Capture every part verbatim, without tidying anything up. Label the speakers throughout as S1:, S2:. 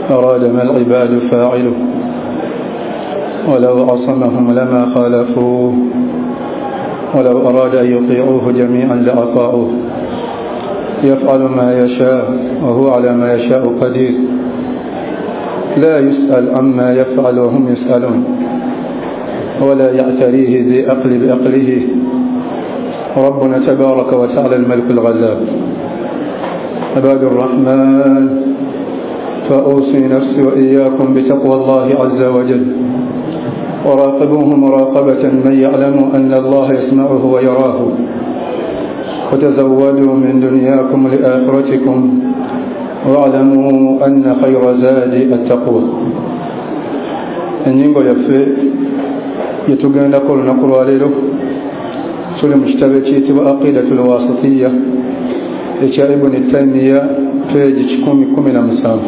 S1: أراد ما العباد فاعله ولو عصمهم لما خالفوه ولو أراد أن يطيعوه جميعا لأطاعوه يفعل ما يشاء وهو على ما يشاء قدير لا يسأل عما يفعل وهم يسألون ولا يعتريه ذي أقل بأقله ربنا تبارك وتعالى الملك الغلاب. عباد الرحمن فأوصي نفسي وإياكم بتقوى الله عز وجل وراقبوه مراقبة من يعلم أن الله يسمعه ويراه وتزودوا من دنياكم لآخرتكم واعلموا أن خير زاد التقوى. النينغو يفي يتوغن نقول نقول عليه سلم اشتبكيت وأقيدة الواسطية إشاء ابن التيمية فيجي كومي كومي نمسام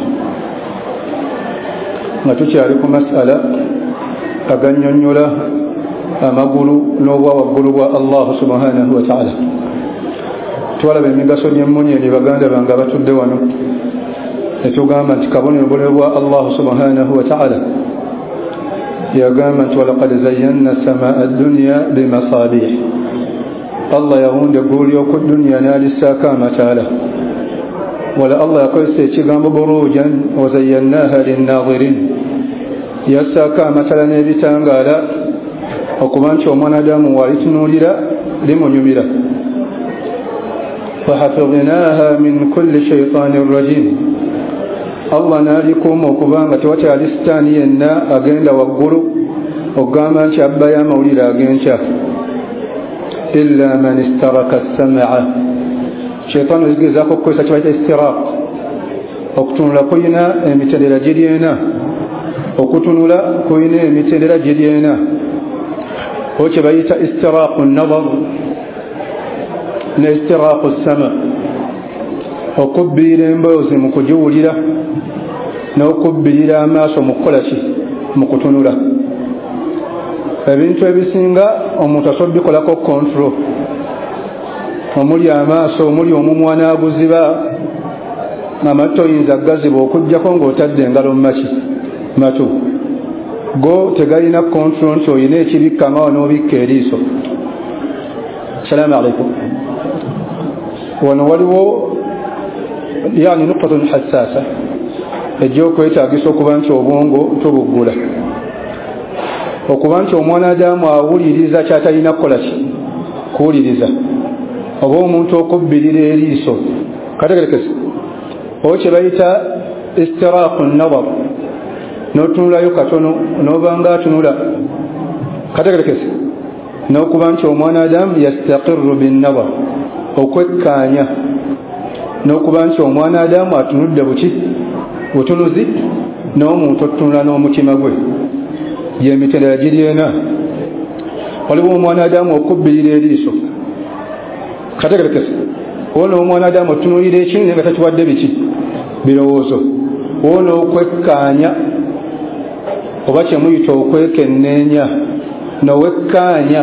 S1: نتوشاركم مسألة أغنينيولا أمغلو نووا وغلوا الله سبحانه وتعالى twala bemigaso nyemmunye ni baganda banga batudde wano etugamba nti kabonero bwa Allah subhanahu wa ta'ala yagamba nti walaqad zayyana samaa ad-dunya bimasabih Allah yawunde guli oku dunya nalisaka matala wala Allah yakozesa ekigambo burujan wa zayyanaha lin-nadhirin yasaka matala n'ebitangala okuba nti omwanadamu walitunulira limunyumira فحفظناها من كل شيطان رجيم الله نالكم وكبان توتي الاستاني ينا اغندا وغلو وغاما شابا يا مولد اغنشا الا من استرك السمع شيطان يجزاكو كويسه تبعت استراق وقتن لا كوينا متدرا جدينا وقتن لا كوينا متدرا جدينا وتبعت استراق النظر نستراق السماء وكبير مبوز مكجولira n'okubirira amaaso mu kukola ki mu kutunula ebintu ebisinga omuntu asobbikolako control omuli amaaso omuli omumwa n'aguziba amaato oyinza gaziba okujjako ng'otadde engalo mu maki matu go tegalina control nti oyina ekibikka amaawo n'obikka eriiso. Salaamu alaikum. wano waliwo yani nuqtatun hassasa ejjokwetagisa okuba nti obwongo tubuggula okuba nti omwanadamu awuliriza kyatalina kukola ki kuwuliriza oba omuntu okubbirira eriiso kategerekese oba kye bayita istiraaqu nadar n'otunulayo katono n'obanga atunula kategerekese n'okuba nti omwanadamu yastaqirru binnadar okwekkaanya n'okuba nti omwanadamu atunudde buki butunuzi n'omuntu otunula n'omutima gwe yemitendera giri ena. waliwo omwanadamu okubbirira eriiso kategerekese wona omwanadamu otunulira ekintu nga takiwadde biki birowoozo wona okwekkaanya oba kyemuyita okwekenneenya nowekkaanya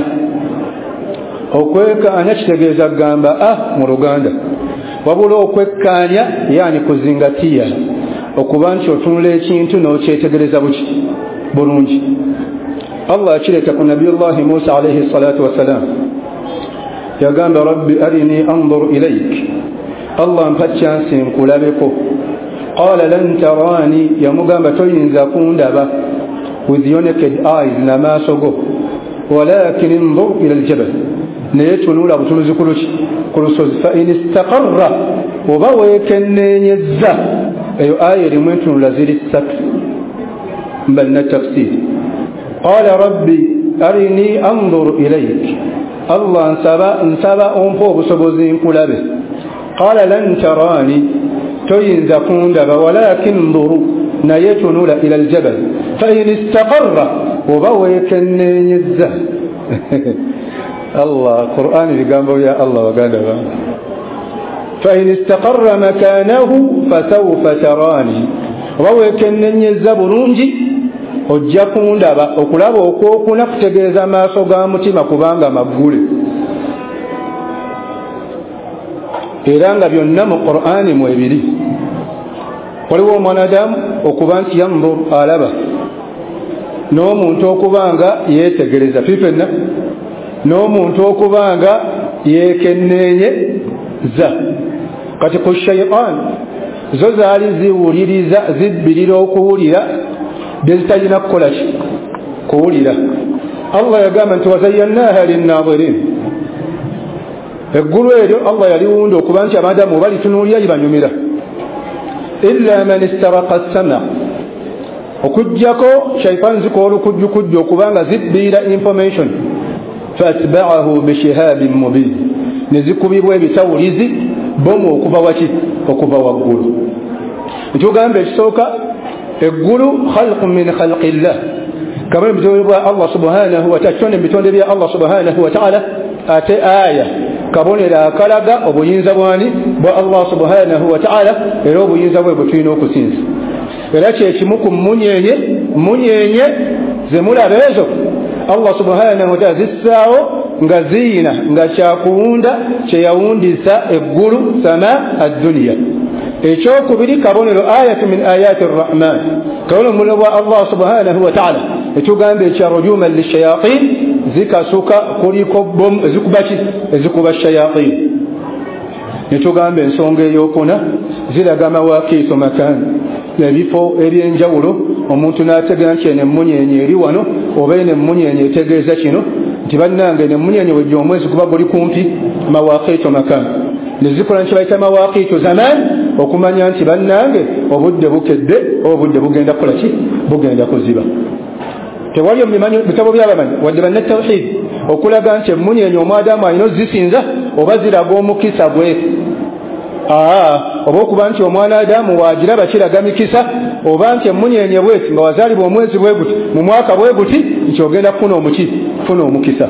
S1: okwekkaanya kitegeeza gamba ah mu Luganda wabula okwekkaanya yani kuzingatiya okuba nti otunula ekintu n'okyetegereza buki bulungi. Allah akireeta ku nabiyullahi Musa alayhi salatu wassalam yagamba rabbi arini anzur ilayk Allah mpa chansi nkulabeko qala lan tarani yamugamba toyinza kundaba with your naked eyes n'amaaso go walakin انظر ila aljabal naye tunula butunuzi ku lusozi fa in istaqarra oba wekennenyezza eyo aya erimu entunula ziri ssatu mbalina tafsiri qala rabbi arini anzur ilayk Allah nsaba nsaba ompa obusobozi nkulabe qala lan tarani toyinza kundaba walakin nduru naye tunula ila aljabal fa in istaqarra oba wekennenyezza Allah Qur'an bigambo ya Allah waganda ba fa in istaqarra makanahu fasawfa tarani oba wekennenyezza bulungi ojja kundaba okulaba okwokuna kutegeeza amaaso ga mutima kubanga maggule era nga byonna mu Qur'ani mu ebiri waliwo omwanadamu okuba nti yanzur alaba n'omuntu okuba nga yeetegereza fifenna n'omuntu okuba nga yeekenneenyeza kati ku shayitaani zo zaali ziwuliriza zibbirira okuwulira bye zitalina kukola ki kuwulira. Allah yagamba nti wazayyannaha linnaadhirin, eggulu eryo Allah yaliwunda okuba nti abadamu balitunuulira libanyumira. illa man istaraqa as-sama', okujjako shayitaani zikola olukujjukujju okubanga zibbira information fatba'ahu bishihabin mubin, ne zikubibwa ebitawulizi bomu okuva waki okuva waggulu. Ntugamba ekisooka eggulu khalqun min khalqillah, kabone bitonde bya Allah subhanahu wa ta'ala, kitonde bitonde bya Allah subhanahu wa ta'ala. Ate aya kabonera akalaga obuyinza bwani bwa Allah subhanahu wa ta'ala, era obuyinza bwe butulina okusinza. Era kyekimu ku munyenye munyenye zemulaba ezo Allah subhanahu wa ta'ala zissaawo nga ziina nga kyakuwunda kyeyawundisa eggulu sama ad-dunya. Ekyokubiri kabonero ayatu min ayati ar-rahman, kabonero mulo bwa Allah subhanahu wa ta'ala etugamba ekya rujuman lishayatin, zikasuka kuliko bom ezikubaki ezikuba shayatin. Netugamba ensonga eyokuna ziraga mawaqitu makan, ebifo ebyenjawulo omuntu n'ategera nti ene munyenye eri wano oba ene munyenye etegeeza kino nti bannange ene munyenye wejja omwezi kuba guli kumpi. Mawaqitu makan nezikola nti bayita mawaqitu zaman, okumanya nti bannange obudde bukedde obudde bugenda kukola ki bugenda kuziba. Tewali omumanyi bitabo by'abamanyi wadde bannatawhid okulaga nti emunyenye omwadamu alina ozisinza oba ziraga omukisa gwe. Aa oba okuba nti omwana adamu wagiraba kiraga mikisa, oba nti emunyenye bweti nga wazaalibwa omwezi bwe guti mu mwaka bwe guti nti ogenda kufuna omuki kufuna omukisa.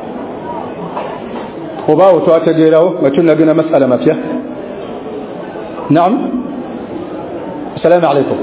S1: Oba awo twategeerawo nga tunagenda masala mapya. Naam, assalamu alaikum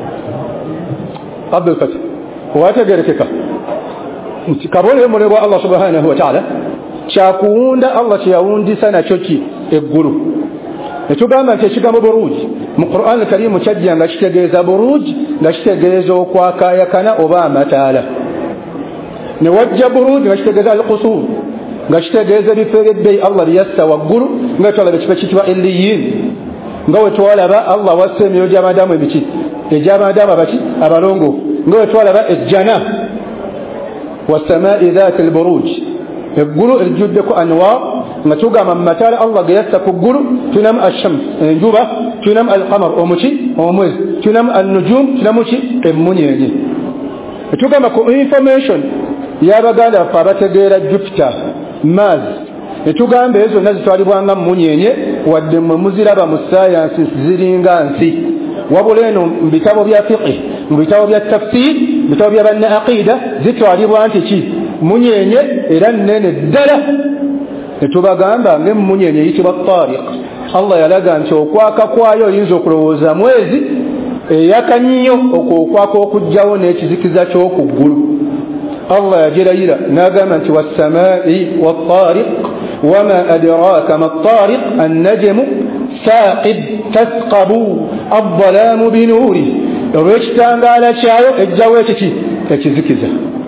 S1: Abdul Fatah, wategerekeka nti kabone mulebwa Allah subhanahu wa ta'ala kyakuwunda Allah kyeyawundisa nakyo ki eggulu. Netugamba nti ekigambo buruji mu Qur'an al-Karim kyajja nga kitegeeza buruji nga kitegeeza okwakayakana oba amataala, ne wajja buruji nga kitegeeza al-qusur nga kitegeeza ebifo ebyebbey Allah byassa waggulu, nga twalaba ekifo kitibwa illiyin, nga we twalaba Allah wassa emyoyo gy'abadamu ebiki egy'abadamu abaki abalongo, nga we twalaba ejjana wasamaa'i dhaati al-buruj, eggulu erijjuddeko anwar nga tugamba mu mataala Allah ge yassa ku ggulu. Tulinamu ash-shams enjuba, tulinamu al-qamar omuki omwezi, tulinamu an-nujum, tulinamu ki emunyenye. Tugamba ku information y'Abaganda baffe abategeera Jupiter, Mars, netugamba ezo zonna zitwalibwanga munyenye wadde mwe muziraba mu science ziringa nsi, wabula eno mu bitabo bya fiqh, mu bitabo bya tafsir, mu bitabo bya banna aqida zitwalibwa nti ki munyenye era nnene ddala. Netubagamba ng'emunyenye eyitibwa tariq. Allah yalaga nti okwaka kwayo oyinza okulowooza mwezi, eyaka nnyo okwaka okujjawo n'ekizikiza ky'oku ggulu. Allah yagerayira n'agamba nti wassamaa'i wattariq wama adraka mattariq annajmu saaqib tasqabu adh-dhalaamu binuuri, olw'ekitangaala kyayo ejjawo ekiki ekizikiza.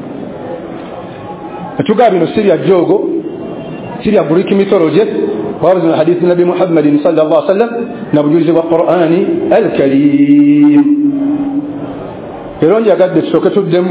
S1: Etugamba bino si bya jjoogo, si bya Greek mythology, wabula na hadithi Nabi Muhammadin sallallahu alaihi wasallam na bujulizi bwa Qur'ani al-Karim. Era njagadde tusooke tuddemu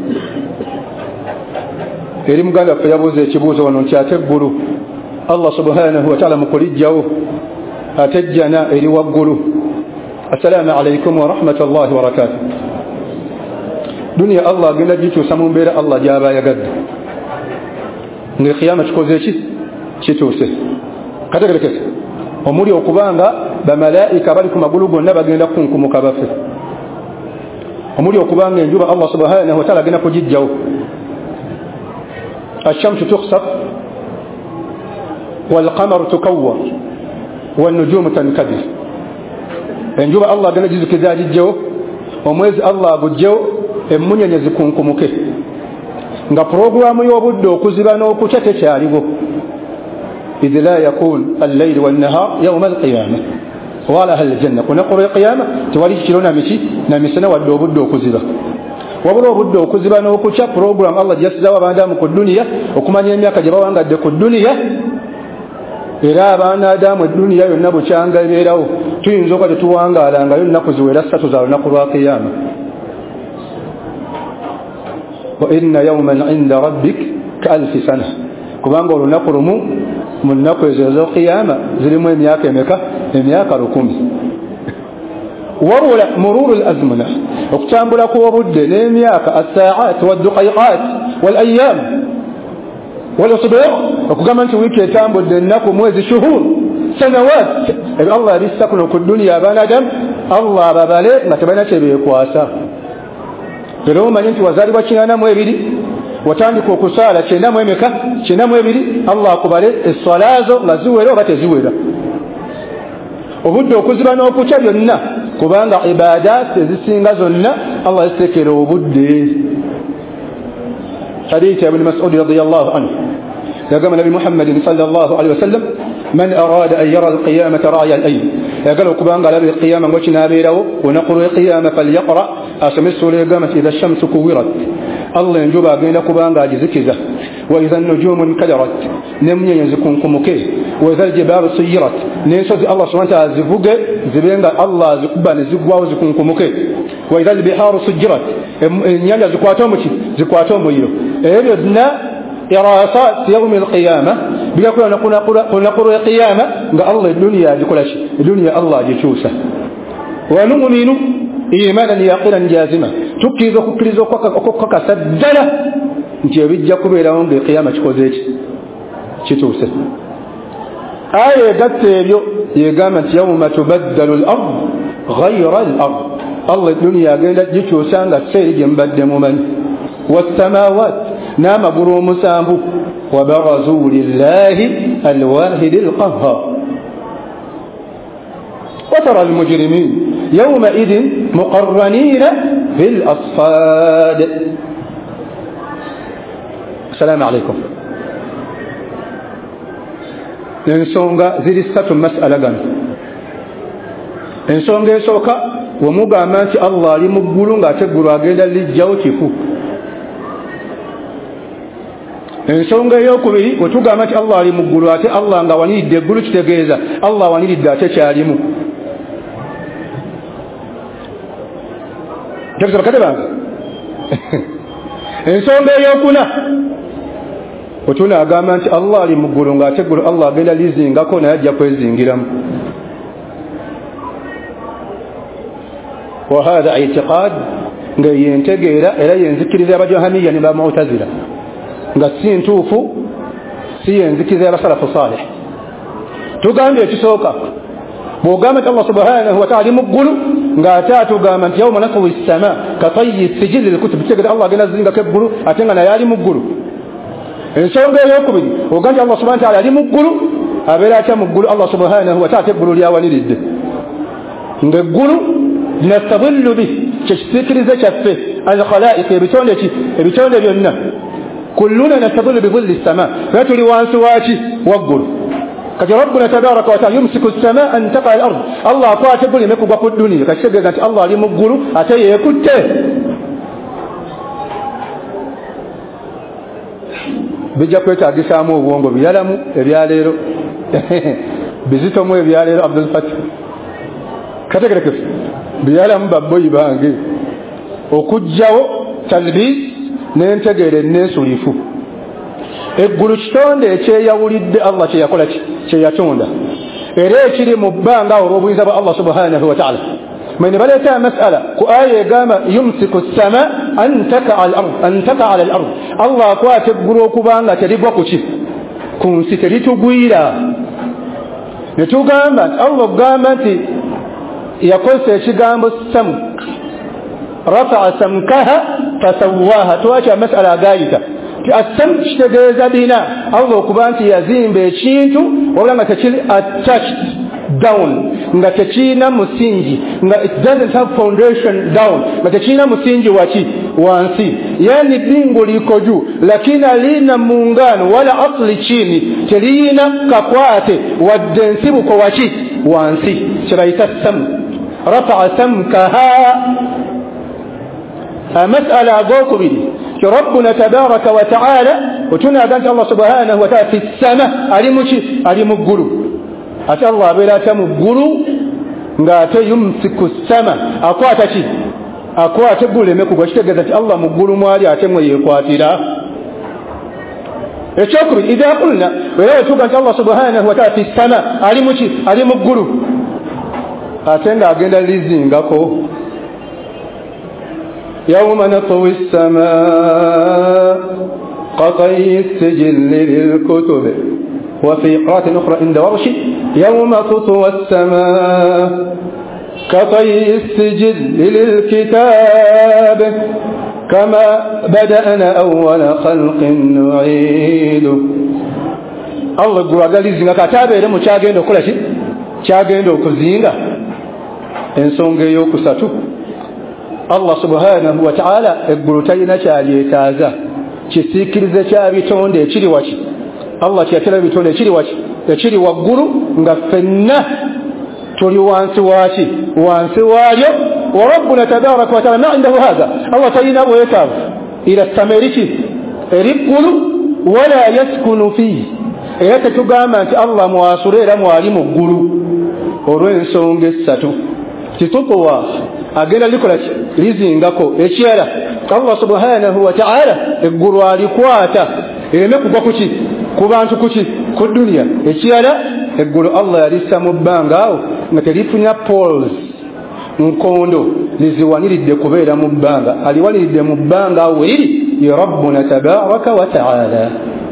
S1: eri muganda ffe yabuuza ekibuuzo wano nti ate eggulu Allah subhanahu wa ta'ala mukulijjawo ate ejjana eri waggulu. Assalamu alaikum wa rahmatullahi wa barakatuh. Duniya Allah agenda gikyusa mu mbeera Allah gy'aba ayagadde, nga ekiyama kikoze eki kituuse. Kategerekese omuli okubanga bamalayika bali ku magulu gonna bagenda kunkumuka bafe, omuli okubanga enjuba Allah subhanahu wa ta'ala agenda kugijjawo. الشمس تخسف والقمر تكور والنجوم تنكدر. enjuba Allah agenda gizikiza agijjewo, omwezi Allah agujjewo, emunyenye zikunkumuke, nga programu y'obudde okuziba n'okutya tekyaliwo. idh la yakun al-layl wan-nahar yawm al-qiyamah, wala ahli janna kuna qura qiyama tewali kirona michi na misana wadde obudde okuziba wabula obudde okuziba n'okukya program Allah gyasizawo abanadamu ku duniya okumanya emyaka gye bawangadde ku duniya era abanadamu eduniya yonna bukyanga ebeerawo tuyinza okuba tetuwangaalangayo ennaku ziwera ssatu za lunaku lwa qiyama wa inna yawman inda rabbik ka alfi sana kubanga olunaku lumu mu nnaku ezo ez'oqiyama zirimu emyaka emeka emyaka lukumi wabula mururu al-azmana okutambula kw'obudde n'emyaka as-sa'at wad-duqayqat wal-ayyam wal-usbu' okugamba nti wiiki etambudde ennaku mwezi shuhur sanawat ebyo Allah yabissa kuno ku duniya abanadamu Allah ababale nga tebalina kye beekwasa era omanyi nti wazaalibwa kinaana mu ebiri watandika okusaala kyenda mu emeka kyenda mu ebiri Allah akubale esswala zo nga ziwera oba teziwera obudde okuziba n'okukya byonna kubanga ibadat ezisinga zonna Allah yazitekera obudde hadith ya ibn Mas'ud radiyallahu anhu yagamba Nabi Muhammad sallallahu alaihi wasallam man arada an yara al-qiyamata ra'ya al-ayn yagala kubanga alabe al-qiyama ngochi nabeerawo onaqulu al-qiyama falyaqra asamisu ligama idha ash-shamsu kuwirat Allah enjuba agenda kubanga agizikiza wa idha an-nujumu inkadarat nemnyenye zikunkumuke wa idha al-jibalu suyirat nensozi Allah subhanahu wa ta'ala zivuge zibenga Allah zikubane zigwawo zikunkumuke wa idha al-biharu sujirat enyanja zikwata omuki zikwata omuliro ebyo dina irasat yawm al-qiyama bila kuna kuna kuna kuna qiyama nga Allah dunia jikolashi dunia Allah jichusa wa nu'minu imanan yaqinan jazima tukizo kukirizo kwa kasaddala nti ebijja kubeera ngo qiyama kikoze eki kituse aya gatte ebyo yegamba nti yawma tubaddalu al-ard ghayra al-ard Allah dunia agenda jichusa nga seyije mbadde mumanyi was-samawat نام قروا مسامبو وبرزوا لله الواحد القهار وترى المجرمين يومئذ مقرنين في الأصفاد السلام عليكم ensonga ziri ssatu mas'ala gano ensonga esooka wemugamba nti Allah ali mu ggulu ng'ate eggulu agenda lijjawo kifu ensonga eyokubiri wetugamba nti Allah ali mu ggulu ate Allah nga waniridde eggulu kitegeeza Allah waniridde ate kyalimu tekisabakate bange ensonga eyokuna wetunaagamba nti Allah ali mu ggulu ng'ate eggulu Allah agenda lizingako naye ajja kwezingiramu وهذا اعتقاد nga yentegeera era yenzikiriza abajahamiya ne bamu'tazila nga si ntuufu si yenzikiriza abasalafu salih tugambye ekisooka bw'ogamba nti Allah subhanahu wa ta'ala ali mu ggulu ng'ate atugamba nti yawma natwi as-sama ka tayyi sijili lil-kutub kitegeeza Allah agenda zingako eggulu ate nga naye ali mu ggulu ensonga eyokubiri ogamba nti Allah subhanahu wa ta'ala ali mu ggulu abeera atya mu ggulu Allah subhanahu wa ta'ala eggulu lyawaniridde ng'eggulu nastadillu bih kyekisiikirize kyaffe al-khalaiq ebitonde ki ebitonde byonna kulluna nastadillu bi dhilli as-sama era tuli wansi waki waggulu kati rabbuna tabaraka wa ta'ala yumsiku as-samaa an taqa al-ard Allah akwate eggulu emekugwa ku dduniya kakitegeeza nti Allah ali mu ggulu ate yeekutte bijja kwetaagisaamu obwongo byalamu ebyaleero bizitomu ebyaleero Abdul Fatih kategerekese byalamu babboyi bange okujjawo talbis n'entegeere n'ensulifu eggulu kitonde ekyeyawulidde Allah kye yakola kyeyatonda era ekiri mu bbanga olw'obuyinza bwa Allah subhanahu wa ta'ala mwene baleeta masala ku aya egamba yumsiku as-sama an taka'a al-ard an taka'a ala al-ard Allah akwata eggulu okubanga terigwa ku ki ku nsi teritugwira ne tugamba Allah ogamba nti yakozesa ekigambo samk rafa'a samkaha fasawwaha twacha masala agayita ti as-samk kitegeeza bina Allah okuba nti yazimba ekintu wabula nga tekiri attached down nga tekina musingi nga it doesn't have foundation down nga tekina musingi waki wansi yani bingu liko juu lakini alina muungano wala asli chini telina kakwate wadde nsibuko waki wansi kyebayita samu rafa'a samkaha amas'ala agokubiri rabbuna tabaraka wa ta'ala otunaga nti Allah subhanahu wa ta'ala fi ssama ali muki ali mu ggulu ate Allah abeera ate mu ggulu ng'ate yumsiku ssama akwata ki akwata eggulu leme kugwa kitegeeza nti Allah mu ggulu mwali ate mwe yeekwatira ekyokubiri idha qulna era wetuga nti Allah subhanahu wa ta'ala fi ssama ali muki ali mu ggulu ate ng'agenda lizingako يوم نطوي السماء كطي السجل للكتب وفي قراءة أخرى عند ورش يوم تطوى السماء كطي السجل للكتاب كما بدأنا أول خلق نعيد الله يقول قال لي كتابه لم تشاغين كل شيء تشاغين كزينga ensonga eyokusatu Allah subhanahu wa ta'ala eggulu talina kyalyeetaaza kisiikirize kya bitonde ekiri waki Allah kyatera bitonde ekiri waki ekiri waggulu nga ffenna tuli wansi waki wansi waayo wa rabbuna tabaraka wa ta'ala ma indahu hadha Allah talina bwetaavu ila sameriki eriggulu wala yaskunu fihi era tetugamba nti Allah mwasula era mwali mu ggulu olw'ensonga essatu kitukuwa agenda likola lizingako ekirala Allah subhanahu wa ta'ala eggulu alikwata ereme kugwa kuki ku bantu kuki ku dunia ekirala eggulu Allah yalissa mu bbanga awo nga terifunya poles nkondo liziwaniridde kubeera mu bbanga aliwaniridde mu bbanga awo eriri ya rabbuna tabaraka wa ta'ala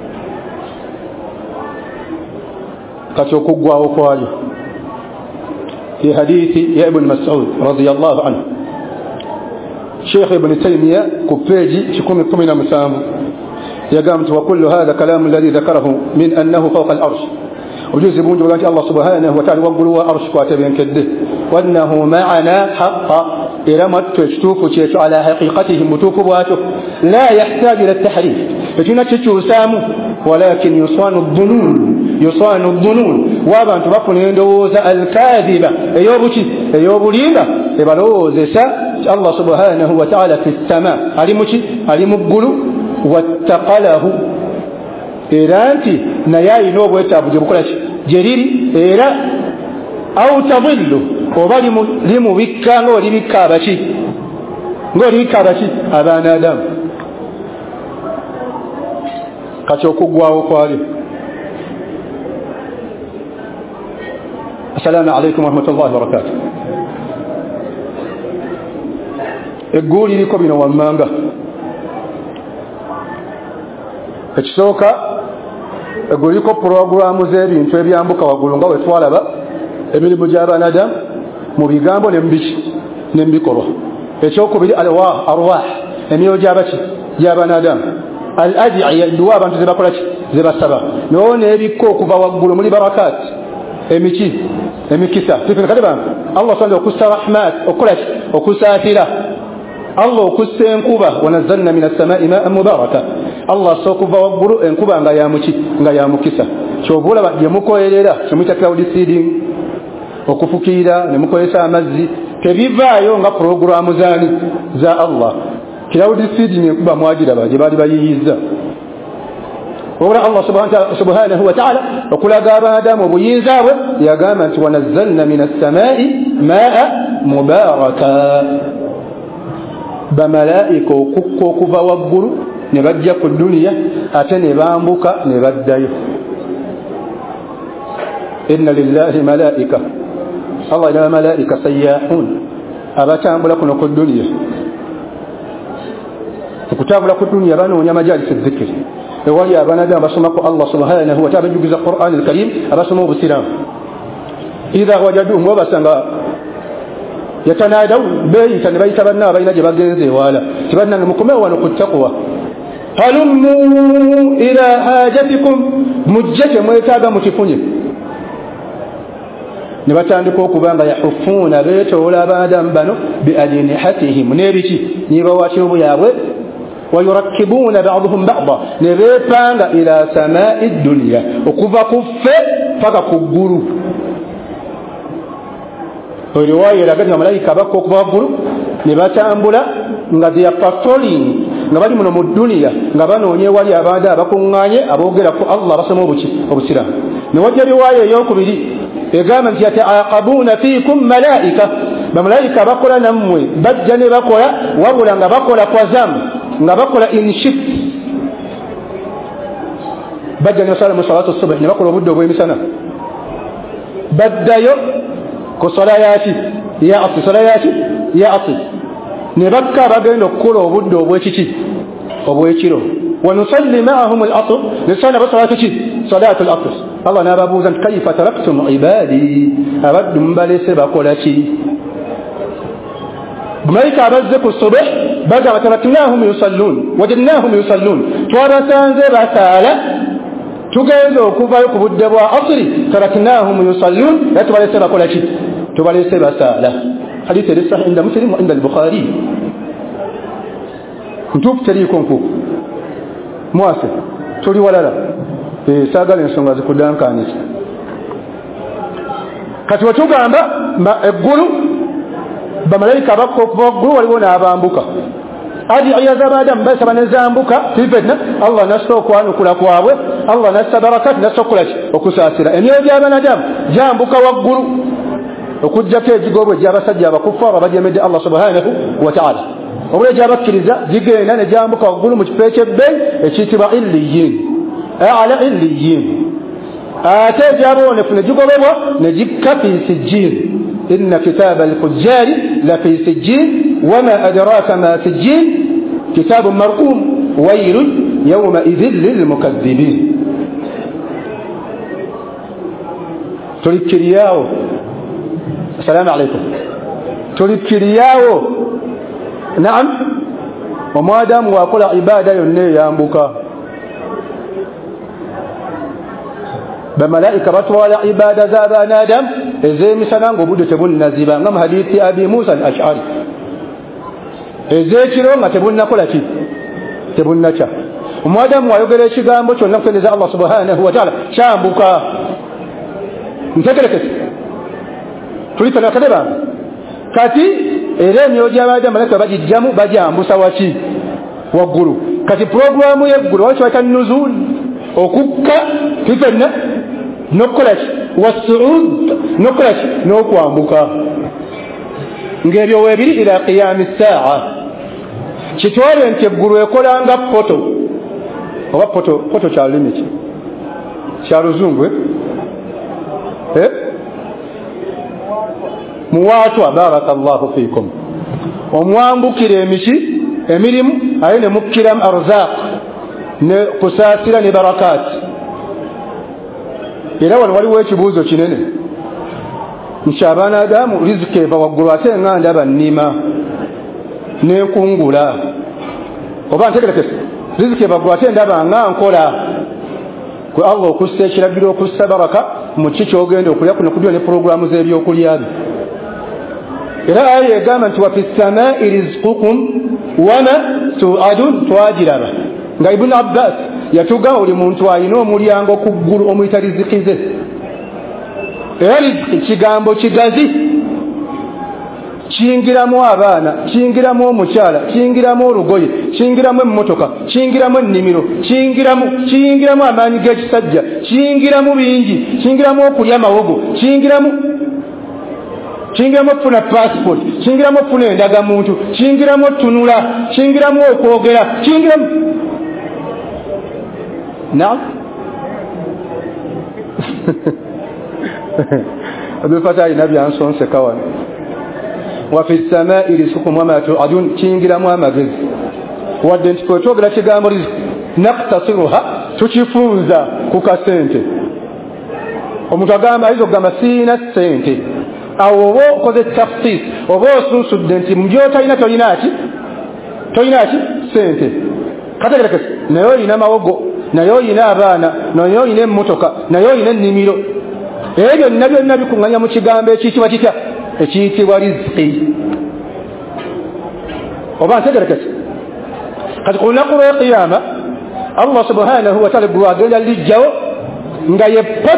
S1: kati okuggwawo kwalyo في حديث يا ابن مسعود رضي الله عنه شيخ ابن تيمية كفاجي شكوم كمنا مسام يقامت وكل هذا كلام الذي ذكره من أنه فوق الأرش وجزء من جولات الله سبحانه وتعالى وقلوا أرش كاتبين كده وأنه معنا حقا إلى ما تشتوف تشيش على حقيقته متوكباته لا يحتاج إلى التحريف فكنا تشتو سامو ولكن يصان الظنون يصان الظنون وابا تبقون يندوز الكاذبة ايوبوشي ايوبوليبا يبالوز سا الله سبحانه وتعالى في السماء علموشي علمقلو واتقله إيرانتي نياي نوبو يتابو جبكولاش جريري إيرا أو تضل وبالي لمو بكا نوري بكا بشي نوري بكا بشي أبانا دام kati okuggwawo kwali assalamu alaikum warahmatullahi wabarakatuh eggulu liriko bino wammanga ekisooka eggulu liriko puroguramu z'ebintu ebyambuka waggulu nga wetwalaba emirimu gy'abanadamu mu bigambo ne mubiki ne mubikolwa ekyokubiri arwah emyoyo gy'abaki gy'abanadamu al-ad'iya duwa abantu zebakola ki zebasaba none ebikko okuva waggulu muri barakat emiki emikisa sifina kale bantu Allah subhanahu okussa rahmat okola ki okusatira Allah okussa enkuba wanazzalna minas samaa'i ma'an mubaraka Allah sokuva waggulu enkuba nga ya muki nga ya mukisa kyobula badye mukoyerera kimita cloud seeding okufukira ne mukoyesa amazzi tebivaayo nga programu zani za Allah cloud seeding enkuba mwagira baje bali bayiyiza wabula Allah subhanahu wa ta'ala okulaga abadamu obuyinza bwe yagamba nti wanazzalna minas samaa'i ma'a mubaraka bamalaika okukka okuva waggulu ne bajja ku dunia ate ne bambuka ne baddayo inna lillahi malaika Allah ila malaika sayyahun abatambula kuno ku dunia okutambula ku dunia banoonya majalisi dhikri ewali abanadamu basomako Allah subhanahu wa ta'ala jugiza Qur'an al-Karim abasoma obusiramu idha wajaduhum wabasanga yatanadaw bayita ne bayita banna bayina gye bagenze wala tibanna mukomeo wano ku taqwa halummu ila hajatikum mujjate mwetaaga mukifunye ne batandika okubanga yahufuna beetoola abadamu bano biadinihatihim nebiki nibawakyobwe yabwe ويركبون بعضهم بعضا نبيبانغ إلى سماء الدنيا وكفا كفة فكا كغورو riwaya eraga nga malayika bakka okuva waggulu ne batambula nga they are patrolling nga bali muno mu dduniya nga banoonya ewali abantu abakuŋŋaanye aboogera ku Allah basoma obuki obusiraamu. Ne wajja riwaya ey'okubiri egamba nti yataaqabuuna fiikum malaika, bamalayika bakola nammwe bajja ne bakola wabula nga bakola kwa zamu nga bakola in shift. Bajja ne basala mu salatu subh ne bakola obudde obw'emisana baddayo ku sala yaki ya asri sala yaki ya asri ne bakka bagenda okukola obudde obw'ekiki obw'ekiro. wa nusalli ma'ahum al-asr ne sala basalatu ki salatu al-asr. Allah n'ababuuza nti kayfa taraktum ibadi, abaddu mbalese bakola ki? Bamalayika abazze ku subh bagamba taraknahum yusallun wajadnahum yusallun, twabasanze basaala tugenze okuvayo ku budde bwa asri taraknahum yusallun, era tubalese bakola ki? Tubalese basaala. Hadith eri sahih inda Muslim wa inda al-Bukhari. Ntuufu teriiko nkuku mwase tuli walala e, saagala ensonga zikudankaanisa. Kati wetugamba eggulu bamalayika bakka okuva waggulu waliwo n'abambuka adiya z'abadamu basaba ne zambuka tifetna Allah nassa okwanukula kwabwe, Allah nassa barakati nassa okulaki okusaasira emyoyo gy'abanadamu gyambuka waggulu okugjako egigobwe gy'abasajja abakufu abo abajemedde Allah subhanahu wa ta'ala. Obule gy'abakkiriza gigenda ne gyambuka waggulu mu kifo eky'ebbeeyi ekiyitibwa illiyin ala illiyin, ate egyabawonefu ne gigobebwa ne gikka fi sijjiin. inna kitaba al-fujjari la fi sijjiin wama adraka ma sijjiin kitabun marqum waylun yawma idhin lilmukaththibin. tulikkiriyawo assalamu alaykum tulikkiriyawo naam omwadamu wakola ibada yonna eyambuka bamalayika batwala ibada z'abaana adamu ez'emisana ng'obudde tebunnaziba nga mu hadithi abi musa al-ash'ari, ez'ekiro nga tebunnakola ki tebunnakya. omwadamu wayogera ekigambo kyonna kutendereza Allah subhanahu wa ta'ala kyambuka. ntegerekese tulifana kadeba kati era emyoyo gy'abadamu malayika bagijjamu bajambusa waki waggulu. kati programu y'eggulu wali kibaita nuzul okukka fifenna n'okukola ki wasuud n'okukola ki n'okwambuka, ng'ebyo weebiri ila qiyami saa. kitwale nti eggulu ekolanga poto oba poto poto kya lulimi ki kya luzungu eh muwaatwa barakallahu fiikum, omwambukira emiki emirimu aye ne mukkiramu arzaq ne kusaasira ne barakaati. era wano waliwo ekibuuzo kinene nti abaana adamu riziki eva waggulu ate nga ndaba nnima n'enkungula oba ntegerekese riziki eva waggulu ate ndaba nga nkola kwe Allah okussa ekiragiro okussa baraka mu ki kyogenda okulya kuno kujja ne puroguramu z'ebyokulya byo. era aya egamba nti wa fi ssamaa'i rizqukum wama tu'adun, twagiraba nga Ibn Abbas yatugamba buli muntu alina omulyango ku ggulu omuyita riziki ze. era riziki kigambo kigazi, kiyingiramu abaana, kiyingiramu omukyala, kiyingiramu olugoye, kiyingiramu emmotoka, kiyingiramu ennimiro, kiyingiramu kiyingiramu amaanyi g'ekisajja, kiyingiramu bingi, kiyingiramu okulya mawogo, kiyingiramu kiyingiramu okufuna passport, kiyingiramu okufuna endagamuntu, kiyingiramu otunula, kiyingiramu okwogera, kiyingiramu naam abifatayi nabi ansonse kawan wa fi ssamaa'i rizqukum wama tu'adun, kiyingiramu amagezi. wadde nti twetwogera kigambo riziki naqtasiruha tukifunza ku kasente. omuntu agamba ayinza okugamba siina ssente, awo oba okoze tafsis oba osunsudde nti mu byotalina tolina ki tolina ki ssente. kategerekese naye olina mawogo, naye olina abaana, naye olina emmotoka, naye olina ennimiro. ebyo byonna byonna bikuŋŋanya mu kigambo ekiyitibwa kitya ekiyitibwa riziki. oba ntegerekese kati ku lunaku lw'eqiyama Allah subhanahu wa ta'ala gwe agenda lijjawo nga ye poto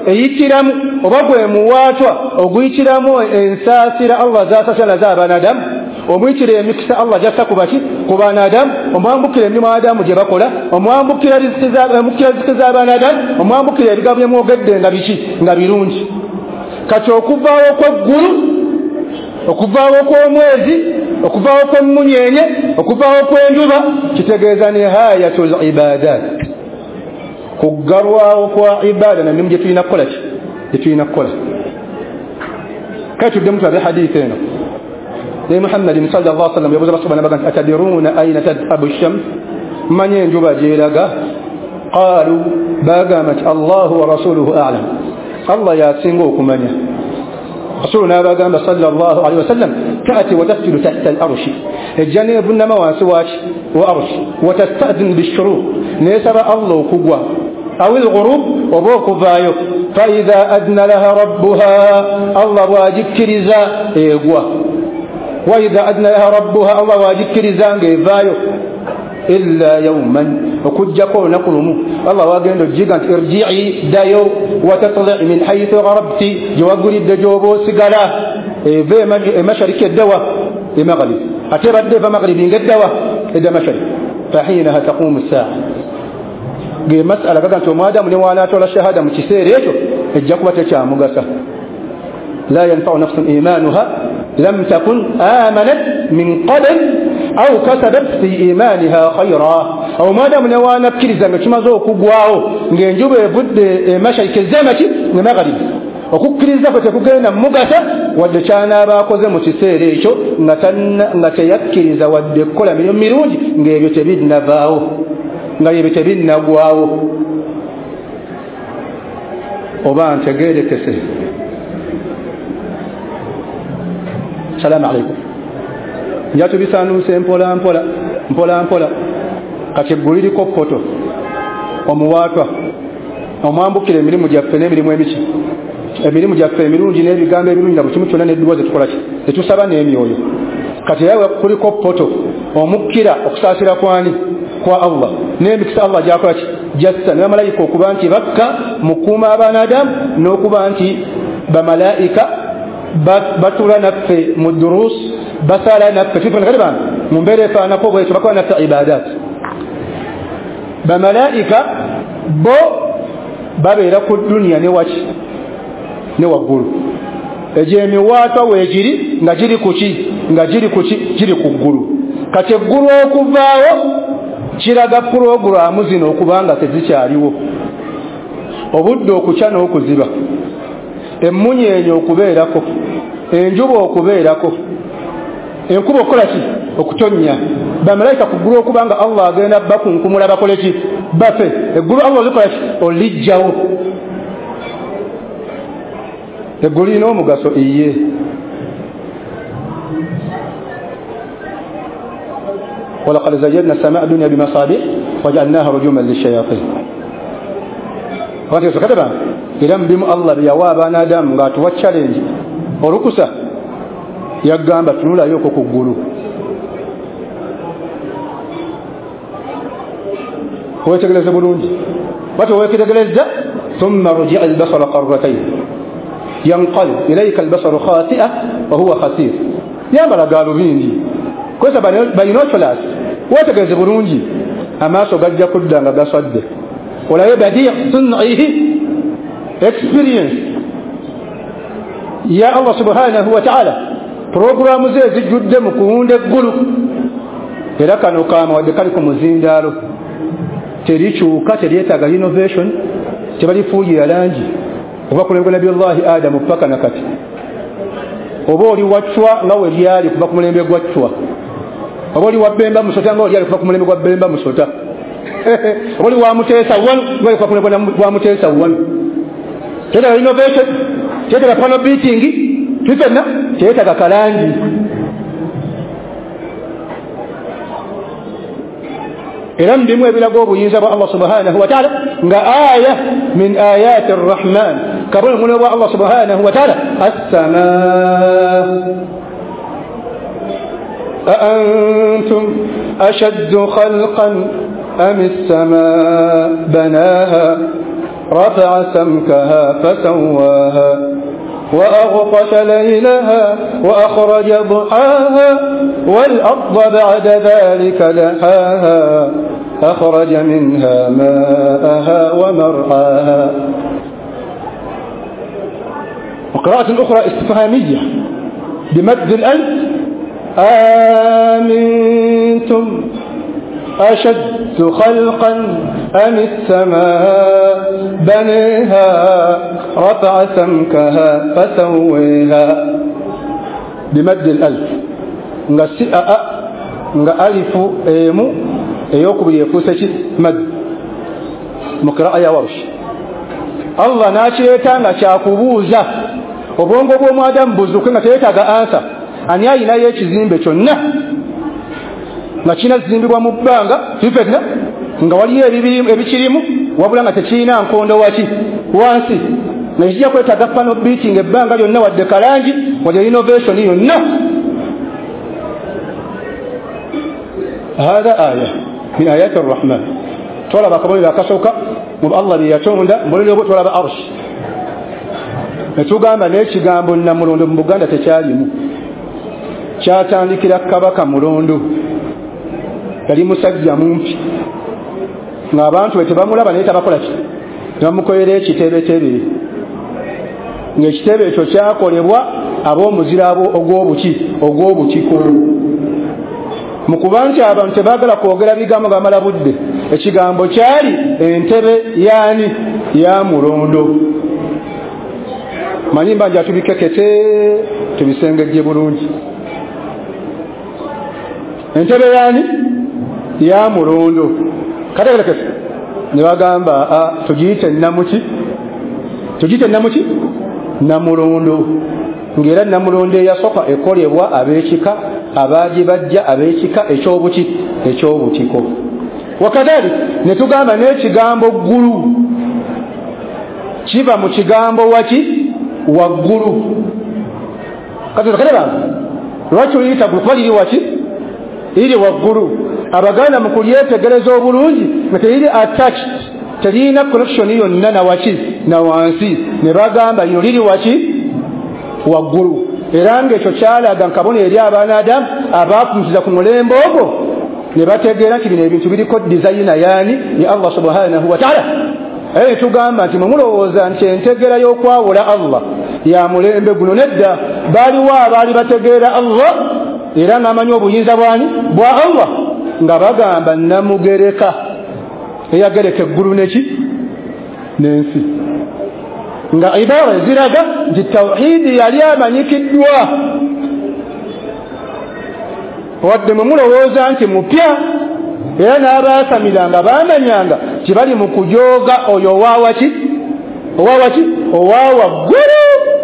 S1: eyitiramu oba gwe muwaatwa oguyitiramu ensaasira Allah zaasasala z'abanadamu omuyitira emikisa Allah gyassa kubaki ku banadamu omwambukira emirimu Adamu gye bakola omwambukira riziki z'abanadamu omwambukira ebigambo bye mwogedde nga biki nga birungi kati okuvaawo kw'eggulu okuvaawo kw'omwezi okuvaawo kw'emmunyenye okuvaawo kw'enjuba kitegeeza nihayatul ibadat kuggalwawo kwa ibada na mirimu gye tulina kukola ki gye tulina kukola kati tuddemu tulabe hadithi eno ne Muhammad sallallahu alaihi wasallam yabuuza basubana baga atadiruna aina tadhabu ash-shams manye enjuba gyeraga qalu bagamba nti Allahu wa rasuluhu a'lam Allah yasinga okumanya rasuluna bagamba sallallahu alaihi wasallam ta'ati wa tasjudu tahta al-arsh ejjana ebunama wansi waki wa arsh wa tasta'dhin bish-shuruq nesaba Allah okugwa أو الغروب وبوك فايو فإذا أدنى لها ربها الله واجب كرزا إيقوا وإذا أدنى لها ربها الله واجب كرزا فايو إلا يوما وكجكو نقلمو الله واجب الجيغانت ارجعي دايو وتطلع من حيث غربتي جوابري الدجوبو سقالا في مشارك الدواء لمغرب أتبت فمغرب الدواء إذا مشارك فحينها تقوم الساعة مسألة كانت مادام نوانا ولا شهادة متسيريته الجقوة تشامغسا لا ينفع نفس إيمانها لم تكن آمنت من قبل أو كسبت في إيمانها خيرا أو مادام نوانا بكريزا كما زو كغواو نجيب بود مشايك الزمة المغرب okukiriza kwe tekugenda mugasa wadde kyanabakoze mu kiseera ekyo nga teyakkiriza wadde kukola mirimu mirungi ng'ebyo tebinnavaawo nga yebe tebinnagwawo oba ntegeerekese salaamu alaikum njatu bisanuuse mpola mpola mpola mpola kati eggulu liriko poto omuwaatwa omwambukira emirimu gyaffe n'emirimu emiki emirimu gyaffe emirungi n'ebigambo ebirungi na buli kimu kyonna n'edduwa zetukola ki tetusaba n'emyoyo kati yawe kuliko poto omukkira okusaasira kwani kwa Allah n'emikisa Allah gyakola ki jassa n'abamalayika okuba nti bakka mukuuma abanadamu n'okuba nti bamalayika batula naffe mu durus basala naffe tuliponekati mu mbeera efaanako bwekyo bakola naffe ibadat bamalayika bo babeera ku duniya ne waki ne waggulu egyo emiwaatwa weegiri nga giri kuki nga giri kuki giri ku ggulu kati eggulu okuvaawo kiraga puroguramu zino okubanga tezikyaliwo obudde okukya n'okuziba emmunyenye okubeerako enjuba okubeerako enkuba okukola ki okutonnya bamalayika ku ggulu okubanga Allah agenda bakunkumula bakole ki bafe eggulu Allah olikola ki olijjawo eggulu lirina omugaso iye ولقد زينا السماء الدنيا بمصابيح وجعلناها رجوما للشياطين وانت سكتبا إذا بم الله بيوابا نادم غاتوا تشالنج وركسا يغامبا تنولا يوكو كغولو هو تجلس بلونج وتو يكتجلس ثم رجع البصر قرتين ينقلب إليك البصر خاسئة وهو خسير يا ملا قالوا بيني kwesa binocholas wategeze bulungi amaaso gajja kudda nga gaswadde olayo badi' sun'ihi experience ya Allah subhanahu wa ta'ala programu ze zijudde mu kuwunda eggulu era kano kama wadde kali ku muzindaalo terikyuka teryetaaga innovation tebalifuuyira langi oba kulembwa nabi Allahi Adamu paka nakati oba oli wachwa nga we lyali kuva ku mulembe gwachwa oba oli wabemba musota nga we lyali kuva ku mulembe gwa bemba musota oba oli wamuteesa wanu nga we kuva ku mulembe gwa muteesa wanu teetaaga innovation teetaaga panel beating tutonna teetaaga kalangi era ndimu ebiraga obuyinza bwa Allah subhanahu wa ta'ala nga aya min ayati arrahman kabula muno bwa Allah subhanahu wa ta'ala as-samaa a antum ashaddu khalqan am as-samaa banaha رفع سمكها فسواها وأغطش ليلها وأخرج ضحاها والأرض بعد ذلك دحاها أخرج منها ماءها ومرعاها. وقراءة أخرى استفهامية بمد الألف آمنتم أشد خلقا أم السماء بنيها رفع سمكها فسويها بمد الألف nga si a nga alifu emu eyokubiri efuuse ki mad mu qiraa ya Warsh. Allah n'akireeta nga kyakubuuza obwongo bw'omwadamu buzuke nga teyeetaaga ansa. Ani ayinayo ekizimbe kyonna nga kinazimbibwa mu bbanga fifetna nga waliyo ebikirimu wabula nga tekirina nkondo waki wansi nga kijja kwetaaga pano beating ebbanga lyonna wadde kalangi wadde innovation yonna. هذا آية من آيات الرحمن. طلب قبل كسوك الله ليتوندا مولو طلب أرش netugamba n'ekigambo namulondo mu Buganda tekyalimu. Kyatandikira Kabaka Mulondo, yali musajja mumpi ng'abantu bwe tebamulaba naye tabakola ki bamukolera ekitebetebe ng'ekitebe ekyo kyakolebwa ab'omuzira ogw'obuki ogw'obutiko. Mu kuba nti abantu tebaagala kwogera bigambo nga bamala budde, ekigambo kyali entebe yaani ya Mulondo. Manyi mbanja tubikekete tubisengejje bulungi. Entebe yaani ya Mulondo kategerekese ne bagamba tugiyite namuki tugiyite namuki Namulondo. Ngera Namulondo eyasooka ekolebwa ab'ekika abaaji bajja ab'ekika ekyobuki ekyobutiko. Wakadali ne tugamba n'ekigambo ggulu kiva mu kigambo waki waggulu. Kati kaleba lwaki liyita ggulu kuba liri waki iri waggulu. Abaganda mu kulyetegereza obulungi nga teriri attached terina connection yonna na waki na wansi ne bagamba lino liri waki waggulu. Era ng'ekyo kyalaga nkabona eri abaana Adamu abaakumiza ku mulembe ogwo ne bategeera nti bino ebintu biriko dizayina yaani ya Allah subhanahu wa ta'ala. Era tugamba nti mumulowooza nti entegera y'okwawula Allah ya mulembe guno nedda baaliwo abaali bategeera Allah era ng'amanyi obuyinza bwani bwa Allah nga bagamba Namugereka eyagereka eggulu neki n'ensi, nga ibara ziraga nti tawhidi yali amanyikiddwa wadde mumulowooza nti mupya era n'abaasamiranga baamanyanga kibali mu kujooga oyo owawaki owawaki owawaggulu.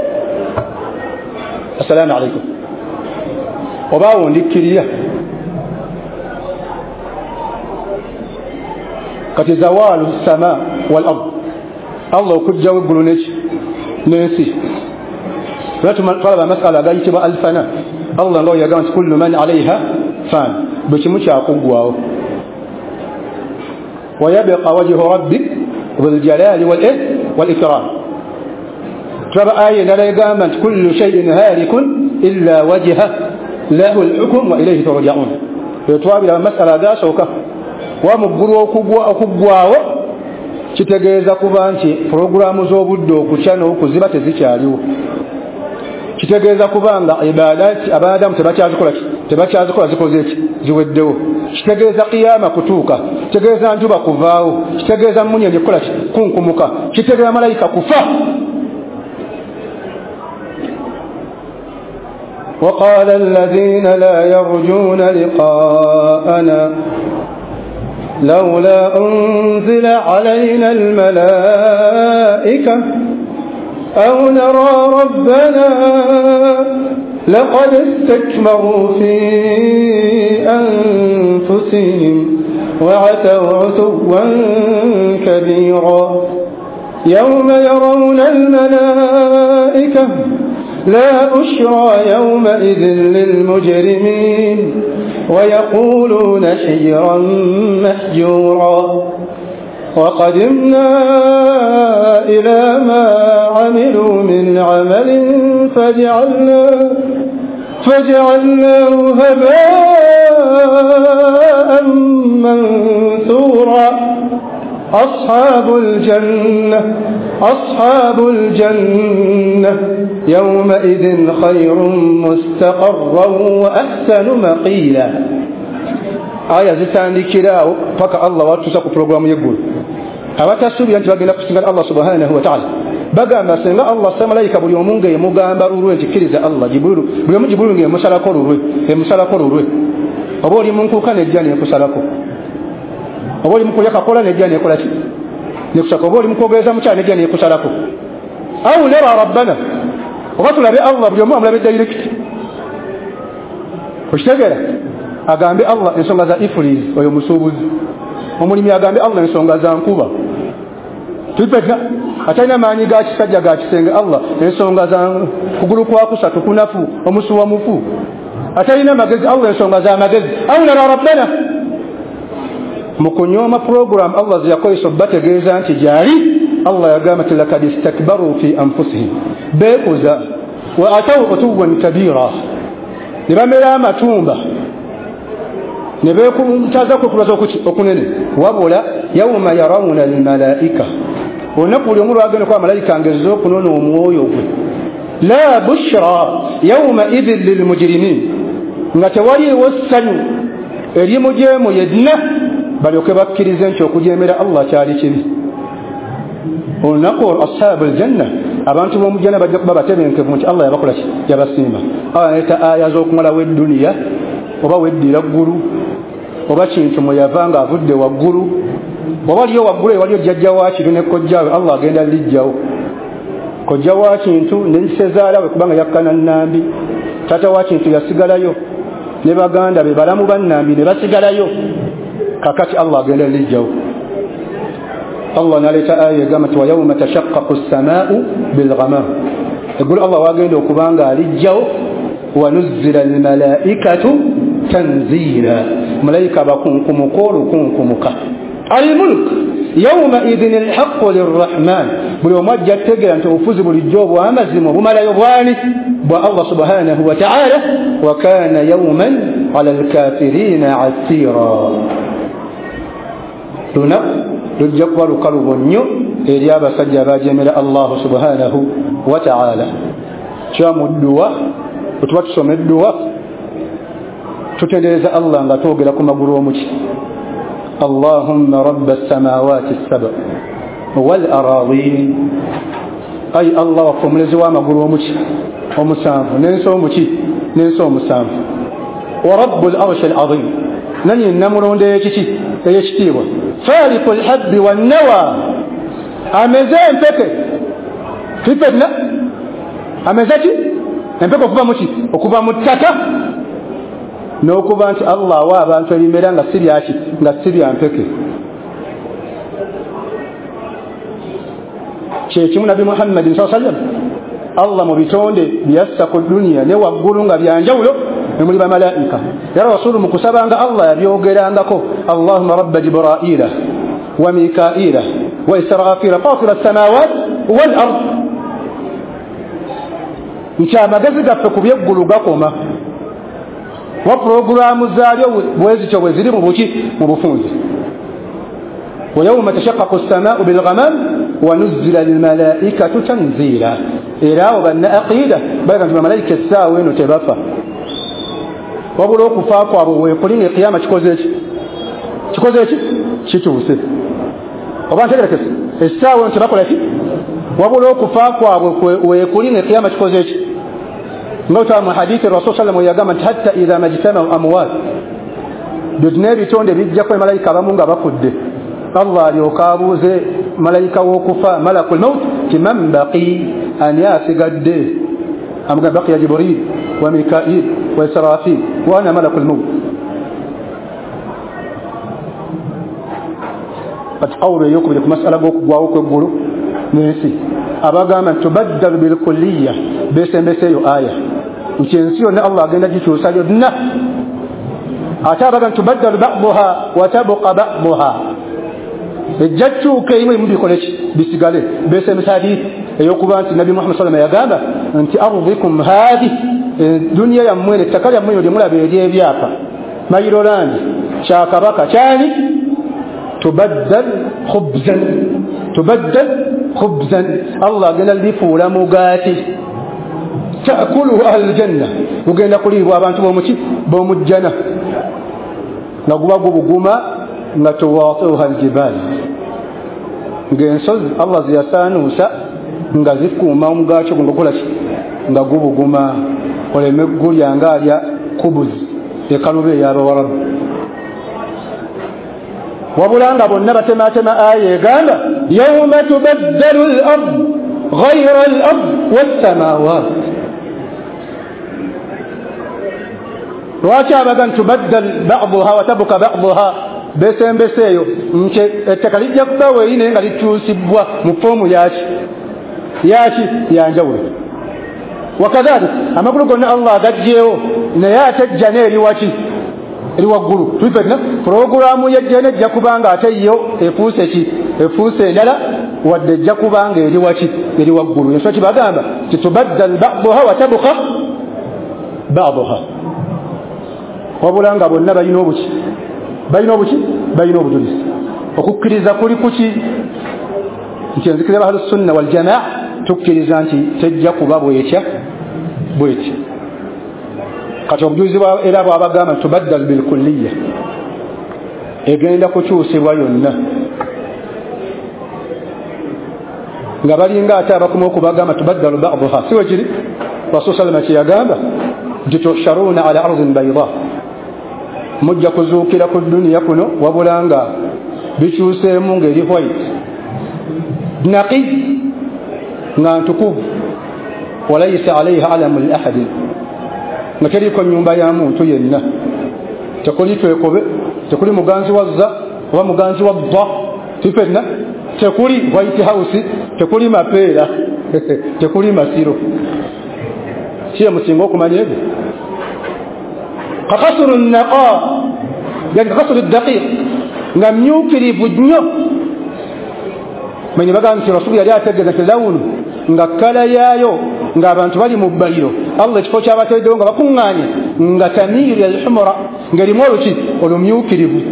S1: Assalamu alaikum. Obaawo ndikkirira kati zawalu sama wal ard Allah okujjawo eggulu neki n'ensi. Twalaba masala agayitibwa alfana. Allah nga oyagamba nti kullu man alayha fan, bwe kimu kyakuggwawo. ويبقى وجه ربك بالجلال والإكرام. ترى آية لا يقامت كل شيء هالك إلا وجهه له الحكم وإليه ترجعون. يتوابي لما مسألة ذا سوكا ومقروا كبوا أكبوا kitegeeza kuba nti programu z'obudde okukyana okuziba tezikyaliwo. Kitegeeza kubanga ibadati abadamu tebakyazikola tebakyazikola zikoze ki ziweddewo. Kitegeeza qiyama kutuuka, kitegeeza njuba kuvaawo, kitegeeza munyenye kola kunkumuka, kitegeeza malayika kufa. وقال الذين لا يرجون لقاءنا لولا أنزل علينا الملائكة أو نرى ربنا لقد استكبروا في أنفسهم وعتوا عتوا كبيرا يوم يرون الملائكة لا بشرى يومئذ للمجرمين ويقولون حجرا محجورا. وقدمنا إلى ما عملوا من عمل فجعلناه فجعلناه هباء منثورا أصحاب الجنة أصحاب الجنة يومئذ خير مستقرا وأحسن مقيلا. aya zitandikirawo paka Allah watusa ku programu y'eggulu. Abatasuubira nti bagenda kusinga Allah subhanahu wa ta'ala bagamba senga Allah sa malayika buli omu nga yemugamba lulwe nti kkiriza Allah Jibrilu buli omu Jibrilu nga yemusalako lulwe emusalako lulwe oba oli munkuuka nejja nekusalako oba oli mukulya kakola nejja nekola ki nekusako oba oli mukwogereza mukyala nejja nekusalako aw nara rabbana oba tulabe Allah buli omu amulabe direct okitegeera agambe Allah ensonga za ifuriz oyo musuubuzi omulimi agambe Allah ensonga za nkuba tupeta atalina maanyi ga kisajja ga kisenge Allah ensonga za kugulu kwa kusatu kunafu omusuwa mufu atalina magezi Allah ensonga za magezi au nara rabbana mukunyoma program Allah ziyakoyesa bategeeza nti jari Allah yagamba tilakad istakbaru fi anfusihim bekuza wa ataw utuwan kabira nibamera amatumba nebekumtaza kukulaza okuki okunene wabula yawma yarawuna almalaika onakuli omulu agenda kwa malaika ngezo kunono omwoyo gwe la bushra yawma idhil lilmujrimin ngate wali wasanyu erimujemo yedna balyoke bakkirize nti okujemera Allah kyali kibi onako ashabul janna abantu bomujana bajja kuba batebenkevu nti Allah yabakola ki yabasimba ayata aya zokumala wedduniya oba weddira ggulu oba kintu muyavanga avudde waggulu oba liyo waggulu waliyo jjajja wa kintu ne kojjawe Allah agenda lijjawo kojja wa kintu nensezaalawe kubanga yakkana nnambi tata wa kintu yasigalayo ne baganda be balamu bannambi ne basigalayo kakati Allah agenda lijjawo Allah naleta aya egamba wa yawma tashaqqaqu as-samaa'u bil ghamam egulu Allah wagenda okubanga alijjawo wa nuzzila al malaa'ikatu tanzila malaika bakunkumukolu kunkumuka al mulk yawma idhin al haqqu lirrahman buli omwajja tegera nti obufuzi bulijjo obw'amazima obumalayo bwani bwa Allah subhanahu wa ta'ala wa kana yawman ala al kafirina asira tuna lujja kuba lukalubo nnyo eri abasajja abajemera Allah subhanahu wa ta'ala kyamudduwa otuba tusoma edduwa tutendereza Allah nga twogera ku magulu omuki Allahumma rabb as-samawati as-sab' wal aradin ay Allah wa kumulezi wa magulu omuki omusanvu nenso omuki nenso omusanvu wa rabbul arsh al-azim nani namulonde ekiki ekitiibwa falikul habbi wan nawa ameze empeke fipetna ameze ki empeke okuva muki okuva mu ttaka n'okuba nti Allah wa abantu ebimera nga sibyaki nga sibya mpeke kyekimu nabi Muhammad sallallahu alaihi wasallam Allah mu bitonde byassa ku dunia ne waggulu nga byanjawulo ne muli bamalaika ya rasulu mukusabanga Allah yabyogerangako Allahumma rabb jibra'ila wa mika'ila wa israfila fatir as-samawati wal ard nkyamagezi gaffe ku byeggulu gakoma wa programu zaalyo bwezi kyo bweziri mu buki mu bufunzi wa yawma tashaqqaqu as-samaa'u bil ghamam wa nuzzila lil malaa'ikatu tanzila era obanna aqida baga nti malaika essaawa eno tebafa wabula okufa kwabwe weekulinga ekiyama kikoze eki kikoze eki kituuse oba ntegerekese essaawa eno tebakola ki wabula okufa kwabwe weekulinga ekiyama kikoze eki ngota mu hadithi Rasul sallallahu alayhi wasallam yagamba hatta idha majtama amwat bidne bitonde bijja kwa malaika abamu nga bafudde Allah aliokabuze malaika wokufa malakul maut kimam baqi an yasigadde amga baqiya jibril wa mika'il wa israfil wa ana malakul maut atqawlu yukum bil mas'ala gokugwawo kwegulu nesi abagamba tubaddalu bil kulliyya besembeseyo aya nkyensio ne Allah agenda gikyusa yonna ate abaga tubaddalu ba'daha wa tabqa ba'daha ejjachuka imwe mubikoleki bisigale besemesa hadithi eyokuba nti Nabi Muhammad sallallahu alayhi wasallam yagamba nti ardikum hadi dunia ya mwene takali ya mwene mulabe ebyapa mayirolandi cha kabaka chali tubaddal khubzan tubaddal khubzan Allah gena lifula mugati taakulu ahlul janna ugenda kulibwa abantu bomuki bomujjana naguba gubuguma nga tuwatuha aljibal ngensozi Allah ziyasanusa nga zikuuma omugati ngokola ki nga gubuguma oleme gulya ngalya kubuzi ekalube yaba warabu wabulanga bonna batematema aya egamba yawma tubaddalu al-ard ghayra al-ard was-samawat lwaki abagan tubaddal ba'daha wa tabqa ba'daha besembeseyo nche ettaka lijja kuba weeyine nga likyusibwa mu fomu yaki yaki yanjawulo wakadhalika amakulu gonna Allah agajjeewo naye atejja n'eri waki eri waggulu tufenna programu yejjene ejja kubanga ate yo efuuse ki efuuse endala wadde ejja kubanga eri waki eri waggulu enswa kibagamba titubaddal ba'daha wa tabqa ba'daha wabulanga bonna balina obuki balina obuki balina obujulizi okukkiriza kuli kuki nti enzikiriza ahlus sunna wal jamaa tukkiriza nti tejja kuba bwetya bwetya kati obujulizi era bwabagamba tubaddal bil kulliya egenda kukyusibwa yonna nga balinga ate abakuma okubagamba tubaddalu ba'daha siwe kiri rasul sallallahu alayhi wasallam yagamba jitusharuna ala ardhin bayda mujja kuzuukira ku dunia kuno wabulanga bikyuseemu ngeri white naqi nga ntukuvu walaysa alayha alamu lahadin nga teriko nyumba ya muntu yenna tekuli twekobe tekuli muganzi wazza oba muganzi wa dda tifenna tekuli white house tekuli mapeera tekuli masiro kiye musinga okumanya ebyo kakasuru naqa yani kakasuru daqiq nga myukirivu nnyo mwenye baga nti rasuli yali ategeeza nti lawunu nga kala yaayo ng'abantu bali mu bbaliro Allah ekifo ky'abateedewo nga bakuŋŋaanye nga tamiiri alhumra ng'erimu oluki olumyukirivu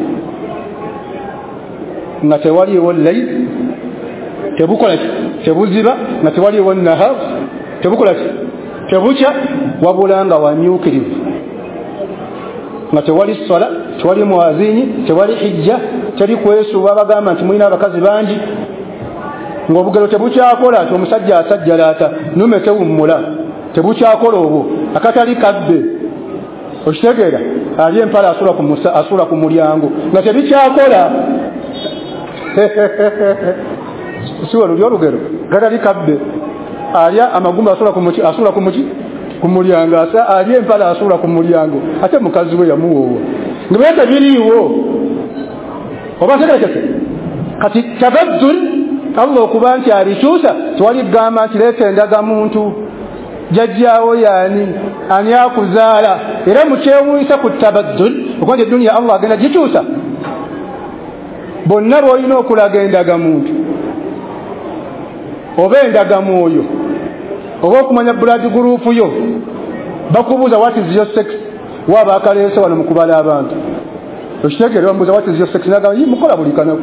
S1: nga tewaliiwo layl tebukola ki tebuziba nga tewaliiwo nahar tebukola ki tebukya wabula nga wamyukirivu nga tewali sola tewali muwazini tewali hijja teri kwesuuba bagamba nti mulina abakazi bangi ng'obugero tebukyakola ati omusajja asajjalaata nume tewummula tebukyakola obwo akatali kadde okitegeera ali empala asula ku musa asula ku mulyango nga tebikyakola siwa luli olugero katali kadde alya amagumba asula ku muki asula ku muki ku mulyango asa ali empala asula ku mulyango ate mukazi we yamuwoowa nga bwete biriiwo oba tegerekese kati tabaddul Allah okuba nti abikyusa tewali gamba nti leeta endaga muntu jajjaawo yaani ani akuzaala era mukyewunyisa ku tabaddul okuba nti eddunya Allah agenda gikyusa bonna b'olina okulaga endaga muntu oba endaga mwoyo oba okumanya blood group yo bakubuuza what is your sex waba akaleese wano mukubala abantu okitegeere bamubuuza what is your sex nagamba yi mukola buli kanaku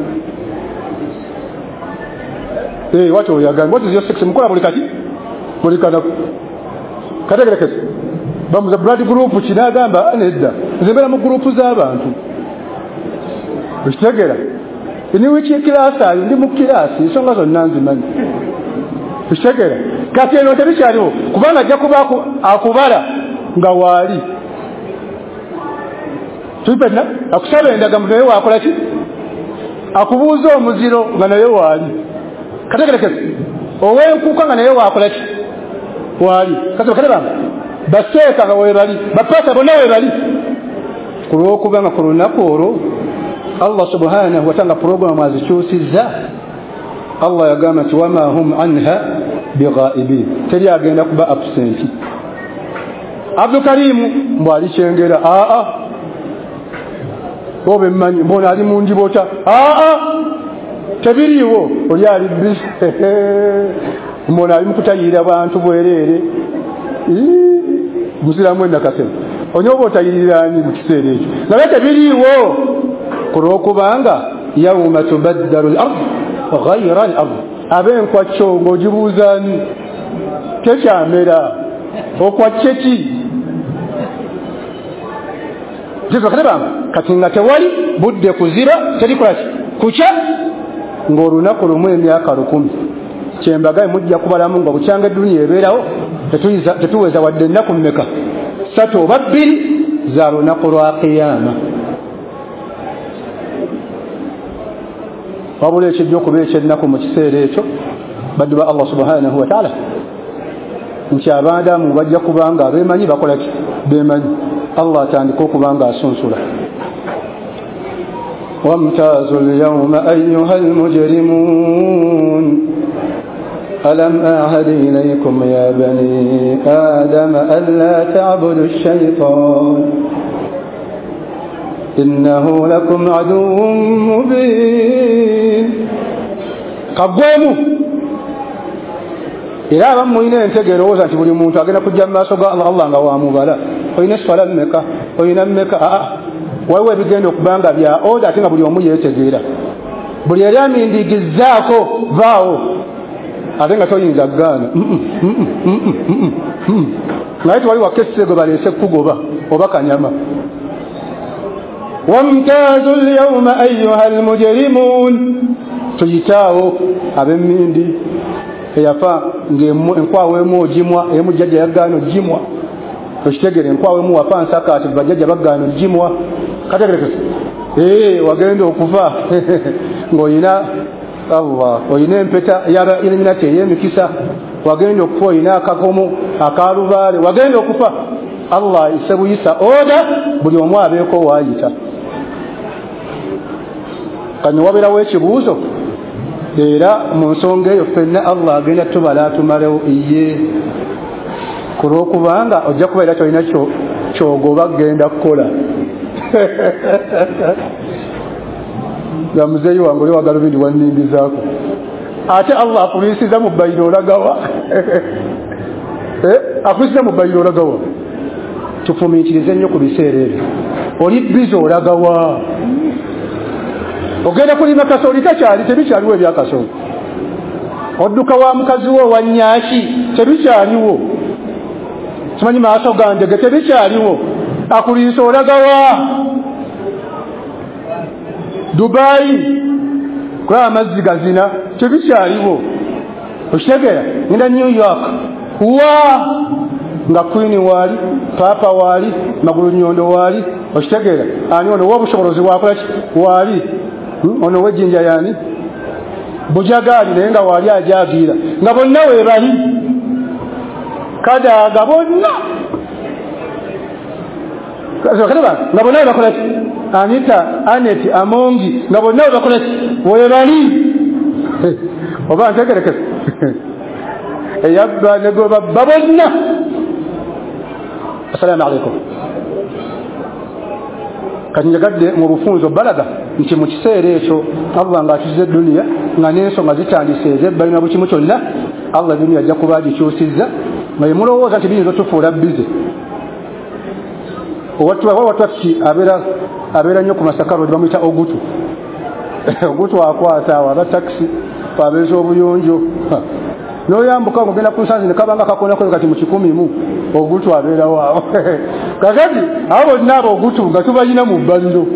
S1: eh watu oyagamba what is your sex mukola buli kati buli kanaku kategerekese bamubuuza blood group kinagamba nedda nzembera mu group z'abantu okitegeera ni wiki class ayo ndi mu class ensonga zonna nzimanyi okitegeera kati eno tebikyaliwo kubanga ajja kuba akubala nga waali tupena akusaba endagamu naye wakola ki akubuuza omuziro nga naye waali kategerekese ow'enkuuka nga naye wakola ki waali kati bakale banga baseeka nga webali bapasa bonna webali ku lw'okuba nga ku lunaku olwo Allah subhanahu wa ta'ala programu azikyusizza Allah yagamba nti wama hum anha bighaibin teri agenda kuba absent Abdul Karim mbwali kyengera a a obe mmanyi mbona ali mungi bota a a tebiriiwo oli ali busy mona ali mukutayirira bantu bwerere musiramu enakasema onyoba otayiririrani mu kiseera ekyo naye tebiriiwo kulwokubanga yawma tubaddalu al-ard ghayra al-ard abenkwaco ng'ogibuuzaani tekyamera okwace ki kitebakalebanga kati nga tewali budde kuziba terikolaki kuca ng'olunaku lumu emyaka lukumi kyembagaye mujja kubalamu nga bukyanga edduniya ebeerawo tetuweza wadde ennaku mmeka satu oba bbiri za lunaku lwa qiyama wabula ekijja okuba ekyennaku mu kiseera ekyo baddu ba Allah subhanahu wa ta'ala nti abadamu bajja kubanga abeemanyi bakola ki beemanyi Allah atandika okubanga asunsula wamtazu lyawma ayyuha almujrimun ألم أعهد إليكم يا بني آدم ألا تعبدوا الشيطان إنه لكم عدو مبين قبوموا إلا أبا إنا ينتقل وزن تقول يموت أقول لك جمع سوى الله الله نوامو بلا وإنا سفلا مكا وإنا مكا آه وهو بيجين يقبان بيا أو داتنا بلي يومو يتقل بلي يرامي إندي جزاكو فاو atenga toyinza gana naye twali wakesego balese kugoba oba kanyama wamtazu alyawma ayyuha almujrimun tuyitawo abemindi eyafa ng'enkwawe emu jimwa emu jjajja yagano jimwa okitegere enkwawe emu wafa nsaka ati bajjajja bagano jimwa kategerekese eh wagenda okufa ng'oyina Allah oyina empeta yaba ilina teyemikisa wagenda okufa oyina akakomo akalubaale wagenda okufa Allah isebuyisa oda buli omu abeeko waayita kani waberawo ekibuuzo era mu nsonga eyo ffenna Allah agenda tubala tumalewo iye kulwokubanga ojja kubeera kyolina kyogoba genda kukola ya muzeyi wangu oli wagala bindi wannindizaako ate Allah akulisiza mu bayiro olagawa eh akulisiza mu bayiro olagawa tufumiitirize nnyo ku biseera ebyo oli bizo olagawa ogenda kulima kasooli takyali tebikyaliwo ebyakasooli odduka wa mukazi wo wanyaaki tebikyaliwo simanyi maaso gandege tebikyaliwo akulisa olagawa Dubai kwa amazzi gazina tebikyaliwo okitegera ngenda New York wa nga Queen wali Papa wali Magulu Nyondo wali okitegera ani ono wobusobolozi wakola wali hmm? ono wejinja yani bujagali naye nga wali ajagira nga bonna we bali kadaga bonna kazokaleba nga bonna bakola Anita, Aneti, Amongi, nga bonna bakola we bali oba ntegerekese eyabba negoba babonna. Assalamu alaikum. Kati njagadde mu bufunzo balaga nti mu kiseera ekyo Allah ng'atuze dunia nga n'ensonga zitandise ez'ebbalina bukimu kyonna Allah dunia ajja kuba agikyusizza nga yemulowooza nti biyinza otufuula bize owatwaki abeera abeera nnyo ku masaka lwe bamuyita ogutu ogutu akwata awo aba takisi abeeza obuyonjo n'oyambuka ng'ogenda ku nsanzi ne kabanga kakonako kati mu kikumi mu ogutu abeerawo awo kakati abo bonna abo ogutu nga tubalina mu bbaliro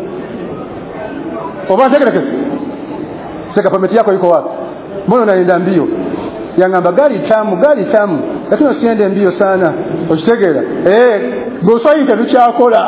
S1: oba ntegerekese seka pameti yako iko wapi mbona naenda mbio yangamba gari tamu gari tamu lakini usiende mbio sana ukitegera eh goswayi tebichakola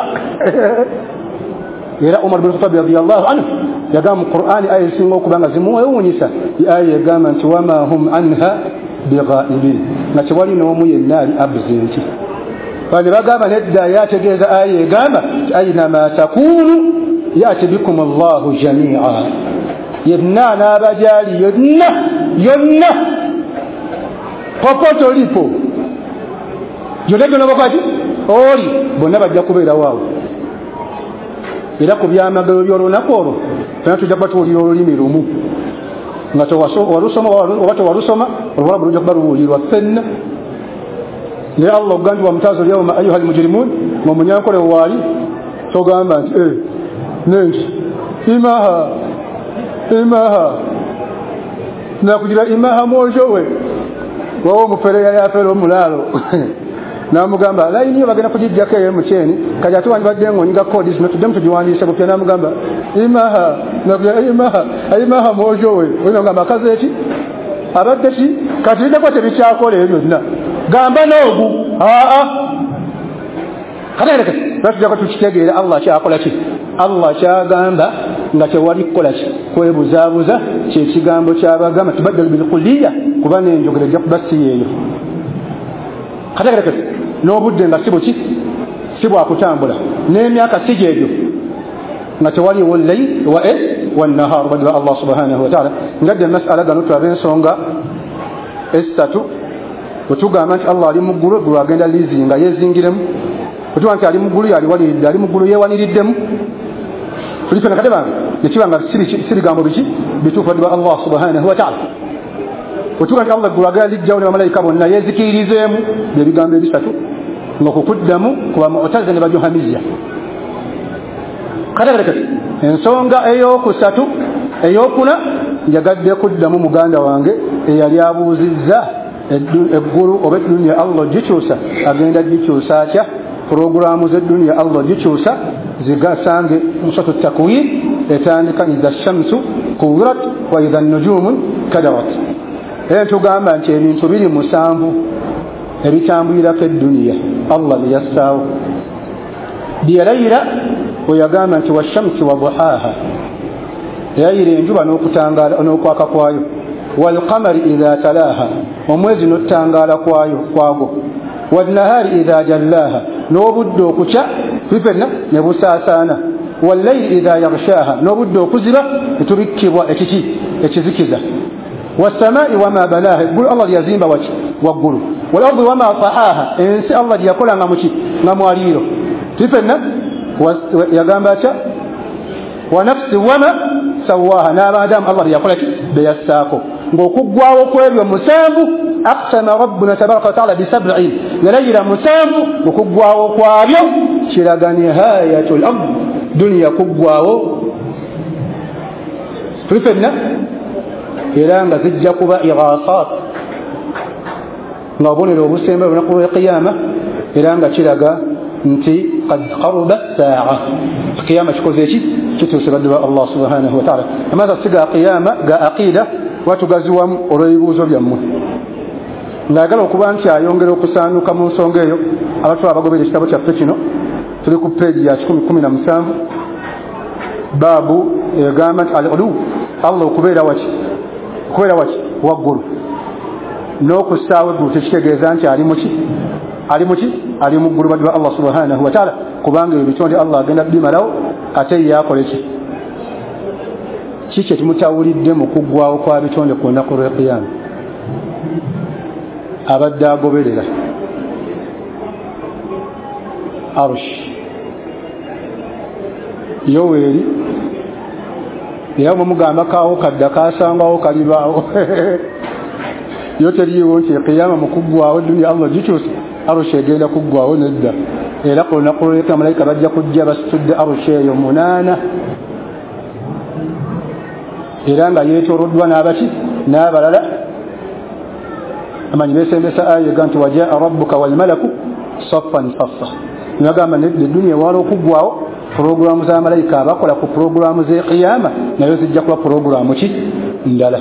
S1: era Umar bin Khattab radiyallahu anhu yagamba Qur'ani aya singa okubanga zimuwewunyisa aya yagamba nti wama hum anha bighaibin na kiwali n'omu yenna ali absent bali bagamba nedda yategeeza aya yagamba aina ma takunu yati bikum Allahu jami'a yenna n'abajali yonna yonna popoto lipo yonege nabakati oli bonna bajja kubeera waawo era ku byamagalo by'olunaku olwo fena tujja kuba tuwulira olulimi lumu nga tewalusoma oba tewalusoma olwala bulujja kuba luwulirwa ffenna naye allah ogamba wamutazo lyawma ayuha almujrimun ngaomunyankole waali togamba nti e nenki imaha imaha nakugira imaha mwojowe wawo omufere yali afere omulaalo namugamba layini yo bagenda kugijjako eyo mukyeni kati ate wandibadde ng'onyiga kodi zino tudde mutugiwandiise bupya namugamba imaha nakugira imaha imaha mwojowe oyina ogamba akazi eki abadde ki kati biddeko tebikyakola ebyo byonna gamba noogu aa katereke natujjako tukitegeera allah kyakola ki allah kyagamba nga tewali kukola ki kwebuzaabuza kyekigambo kyabagamba tubaddalu bilkuliya kuba nenjogera ejja kuba si yeeyo katereke n'obudde nga si buki si bwakutambula n'emyaka si gyegyo nga tewaliwo layl wa e wannahar badwa allah subhanahu wataala ngadde masala gano tulaba ensonga esatu bwetugamba nti allah ali mu ggulu eggulu agenda lizinga yezingiremu bwetuba nti ali mu ggulu yaliwaliridde ali mu ggulu yewaniriddemu tulife nakate bange nekiba nga si bigambo biki bituufu badwa allah subhanahu wataala bwetuga nti allah eggulu agenda lijjawo ne bamalayika bonna yezikiririzeemu byebigambo ebisatu ngaokukuddamu kuba mu'tazila ne bajuhamizya kategerekete ensonga ey'okusatu ey'okuna njagadde kuddamu muganda wange eyali abuuzizza eggulu oba edduniya allah gikyusa agenda gikyusa atya puroguramu z'edduniya allah gikyusa zigasange musatu takwir etandika iza shamsu kuwirat wa iza nujumu kadarat era tugamba nti ebintu biri musanvu ebitambulirako edduniya allah byeyassaawo byeyalayira weyagamba nti washamsi wa duhaha yayira enjuba n'okutangaala n'okwaka kwayo walqamari idha talaha omwezi n'okutangaala kwayo kwago wannahari idha jallaha n'obudde okukya fifenna ne busaasaana wallayli idha yaghshaha n'obudde okuziba netubikkibwa ekiki ekizikiza wassamai wama banaha eggulu allah lyazimba waki waggulu walardi wama tahaha ensi allah lyakola nga muki nga mwaliiro fifenna yagamba atya wa nafsi wama sawaha n'abadamu allah lyakola ki beyassaako ng'okuggwawo kwebyo musanvu aqsama rabbuna tabaraka wataala bisab'in yalayira musanvu okuggwawo kwabyo kiraga nihayatul ard duniya kuggwawo tuli fenna era nga zijja kuba ighasat nga obubonero obusembe olunaku lw'eqiyama era nga kiraga nti qad qaruba saa qiyama kikoze eki kituuse badde ba allah subhanahu wataala amaaza siga qiyama ga aqida watugaziwamu olw'ebibuuzo byammwe ng'ayagala okuba nti ayongera okusaanuka mu nsonga eyo abatwala abagobera ekitabo kyaffe kino tuli ku peegi ya kikumi kumi na musanvu baabu egamba nti al-ulu allah okubeera waki okubeera waki waggulu n'okussaawo eggulu tekitegeeza nti ali muki ali muki ali mu ggulu badde allah subhanahu wataala kubanga ebyo bitonde allah agenda bimalawo ate yakola ki kiki ekimutawulidde mu kuggwawo kwa bitonde ku lunaku lw'eqiyama abadde agoberera arush yoweeri era bwemugamba kaawo kadda kasangawo kalibaawo yo teriiwo nti eqiyama mu kuggwawo duniya allah gikyusa arush egenda kuggwawo nedda era ku lunaku lw'eqiyama malayika bajja kujja basitudde arush eyo munaana era nga yeetoroddwa n'abaki n'abalala amanyi beesembesa aya ega nti wajaa rabbuka walmalaku saffan saffa nagamba neduniya ewala okuggwawo puroguramu z'amalayika abakola ku puroguramu z'eqiyama nayo zijja kuba puroguramu ki ndala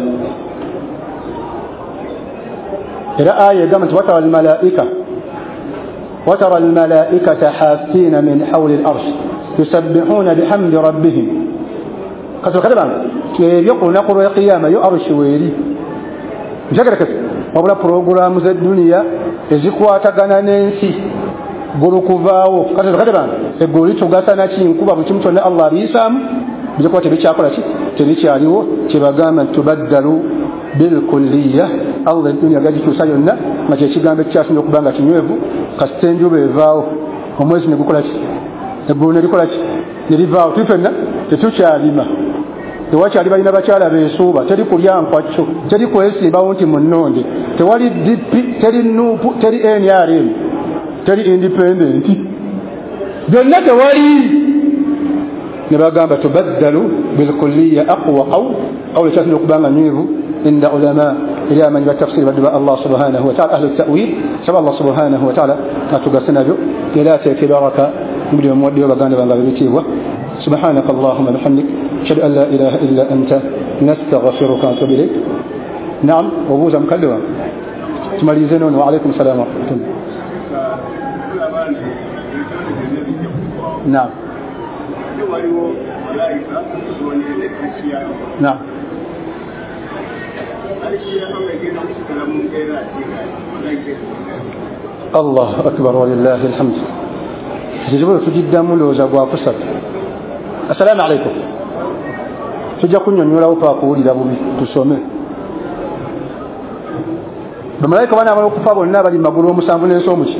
S1: era aya egamba nti watara almalaika watara almalaikata hafina min hawli larsh yusabbihuna bihamdi rabbihim kasokate bange ebyo ku lunaku lw'eqiyama yo arushi weeri ntegerekese wabula puroguramu z'edduniya ezikwatagana n'ensi ggulu kuvaawo kate bange eggulu litugasa naki nkuba buli kimu kyonna allah abiyisaamu bijjakuba tebikyakola ki tebikyaliwo kyebagamba nti tubaddalu bilkulliya allah edduniya gagikyusa yonna nga kyekigambo ekikyasinza okuba nga kinywevu kasita enjuba evaawo omwezi ne gukola ki eggulu ne likola ki ne livaawo tuli fenna tetukyalima tewakyali balina bakyala beesuuba, teri kulya nkwacyo, teri kwesimbawo nti munnonde, tewali D P, teri nuupu, teri N R M, teri independent, byonna tewali. ne bagamba tubaddalu bilkulliya aqwa qaw qawla kyatino okubanga nywevu inda ulama ili amanyi batafsiri badduba Allah subhanahu wa ta'ala ahlu ta'wil saba Allah subhanahu wa ta'ala atugase nabyo era teeke baraka muli muwaddiyo baganda banga bibitibwa subhanaka allahumma bihamdik ashhadu an la ilaha illa anta nastaghfiruka wa atubu ilayk. Naam, obuuza mukadde wange tumalize nono. Wa alaykum salaam wa rahmatullah. Naam. Naam. Allah akbar walillahi alhamd. Jibu tujiddamu loza gwa kusatu. Assalamu alaykum. Tujja kunyonyola upa kuwulira bubi tusome. Bamalayika bana abakufa bonna bali magulu omusanvu n'ensomo ki.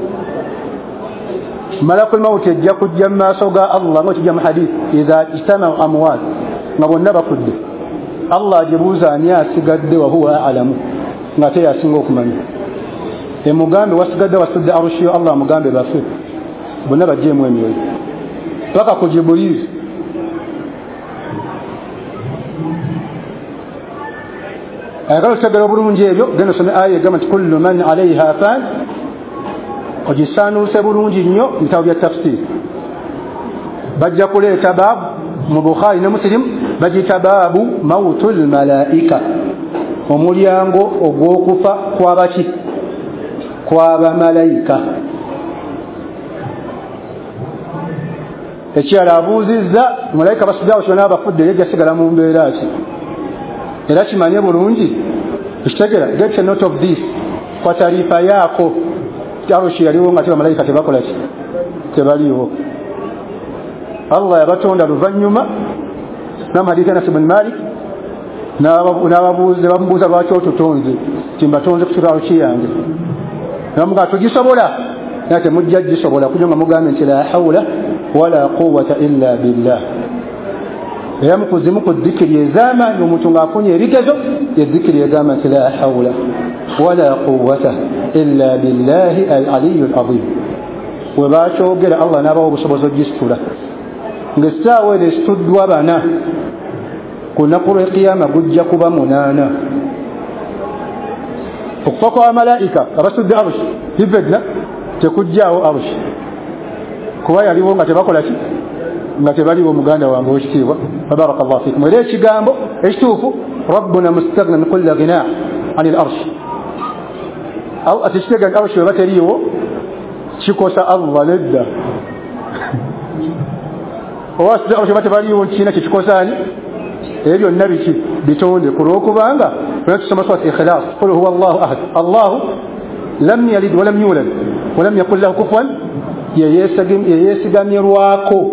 S1: Malakul maut ejja kujja mu maaso ga Allah ngo kijja mu hadith idha ijtama'u amwat nga bonna bakudde Allah ajibuuza ani asigadde wa huwa a'lamu nga te yasinga okumanya emugambe wasigadde wasudde arushiyo Allah mugambe bafe bonna bajjeemu emyoyo paka ku Jibril ayagala tutegera obulungi ebyo genda some aya egamba nti kullu man alayha fan ogisanuuse bulungi nnyo bitabo bya tafsiri bajja kuleeta baabu mu Bukhari ne Muslim bagiyita baabu mautul malaika omulyango ogw'okufa kw'abaki kw'abamalayika. Ekyala abuuzizza malayika basuddeawo kyona abafudde yejja sigala mu mbeera ki era kimanye bulungi ekitegera get a note of this kwa taarifa yaako arushi yaliwo nga teba malayika tebakola ki tebaliwo. Allah yabatonda luvannyuma nam hadithi Anas ibn Malik n'ababuuze bamubuuza lwaki otutonze timbatonze kusula ki yange namuga tugisobola naye temujja gisobola kujo nga mugambe nti la hawla wala quwwata illa billah. Era mukuzimu ku dhikiri ezama omuntu ng'afunye ebigezo eddikiri egamba nti la hawla wala quwwata illa billahi al-aliyyul azim. We bakyogera Allah n'abawa obusobozi ogisitula ng'essaawa eno esituddwa bana ku lunaku lw'ekiyama gujja kuba munaana. Okufa kw'abamalayika abasudde arushi hivedna tekujjaawo arushi kuba yaliwo nga tebakola ki nga tebaliwo muganda wange w'ekitiibwa barakallahu fikum. Era ekigambo ekituufu rabbuna mustaghnan kulla ghina anil arshi aw atishitega arshi weba teriiwo kikosa Allah nedda owasudde arshi weba tebaliwo kiina kikikosaani ebyo byonna biki bitonde ku lw'okubanga bwe tusoma surat ikhlas qul huwa allahu ahad allahu lam yalid walam yulad walam yakul lahu kufuwan yeyeesigamirwako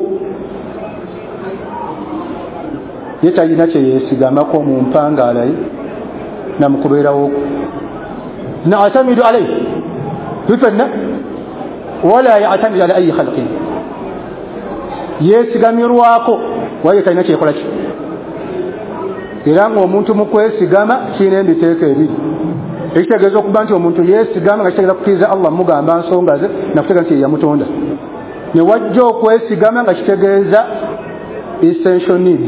S1: ye talina kyeyeesigamako mu mpangaala ye namukubeerawo naatamidu alayhi bifenna wala yatamidu ala ayi khalqin yeesigamirwako waye talina kyekola ki. Era ng'omuntu mu kwesigama kiina embiteeko ebiri. Ekitegeeza okuba nti omuntu yeesigama nga kitegeeza kukkiriza Allah mugamba nsonga ze nakutegeeza nti yamutonda. Ne wajja okwesigama nga kitegeeza essential needs.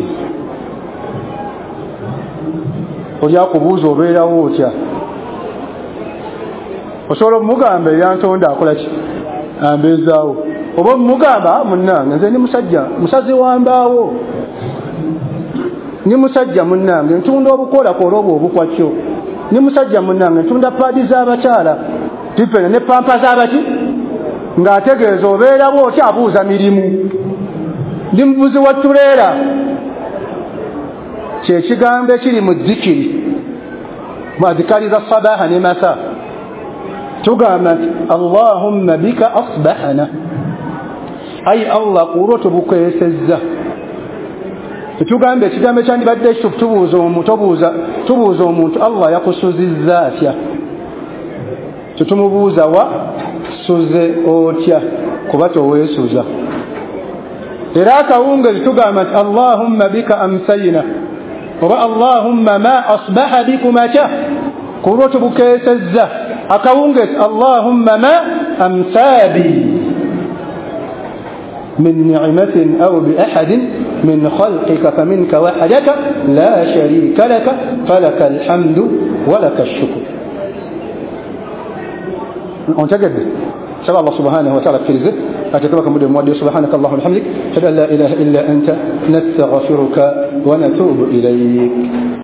S1: Oli akubuuza obeerawo otya. Osobola omugamba eyantonda akola ki? Ambeezaawo. Oba omugamba munnange nze ndi musajja musazi wambaawo. Ni musajja munnange ntunda obukola kola obwo obukwakyo. Ni musajja munnange ntunda paadi z'abakyala tipene ne pampa z'abaki ng'ategeeza obeera bw'oti abuuza mirimu. Ndi muvuzi wa tuleera kye kigambo ekiri mu dhikiri mu adhikari za sabaha ne masa tugamba nti Allahumma bika asbahana ayi Allah kuulwo tubukwesezza. Tugambe ekigambo ekyandibadde ekituufu tubuuza omuntu obuuza tubuuza omuntu Allah yakusuzizza atya tetumubuuza wa suze otya kuba toweesuza. era akawungeezi tugamba nti allahumma bika amsayna oba allahumma ma asbaha bikumakya kulwo tubukeesezza akawungeezi allahumma ma amsaabi min ni'matin aw bi ahadin min khalqika faminka wahdaka la sharika laka falaka alhamdu wa laka ash-shukr. ontegedde saba allah subhanahu wa ta'ala akkirize atekebaka mudde muwadde subhanaka allahumma wa bihamdik ashhadu an la ilaha illa anta nastaghfiruka wa natubu ilayk.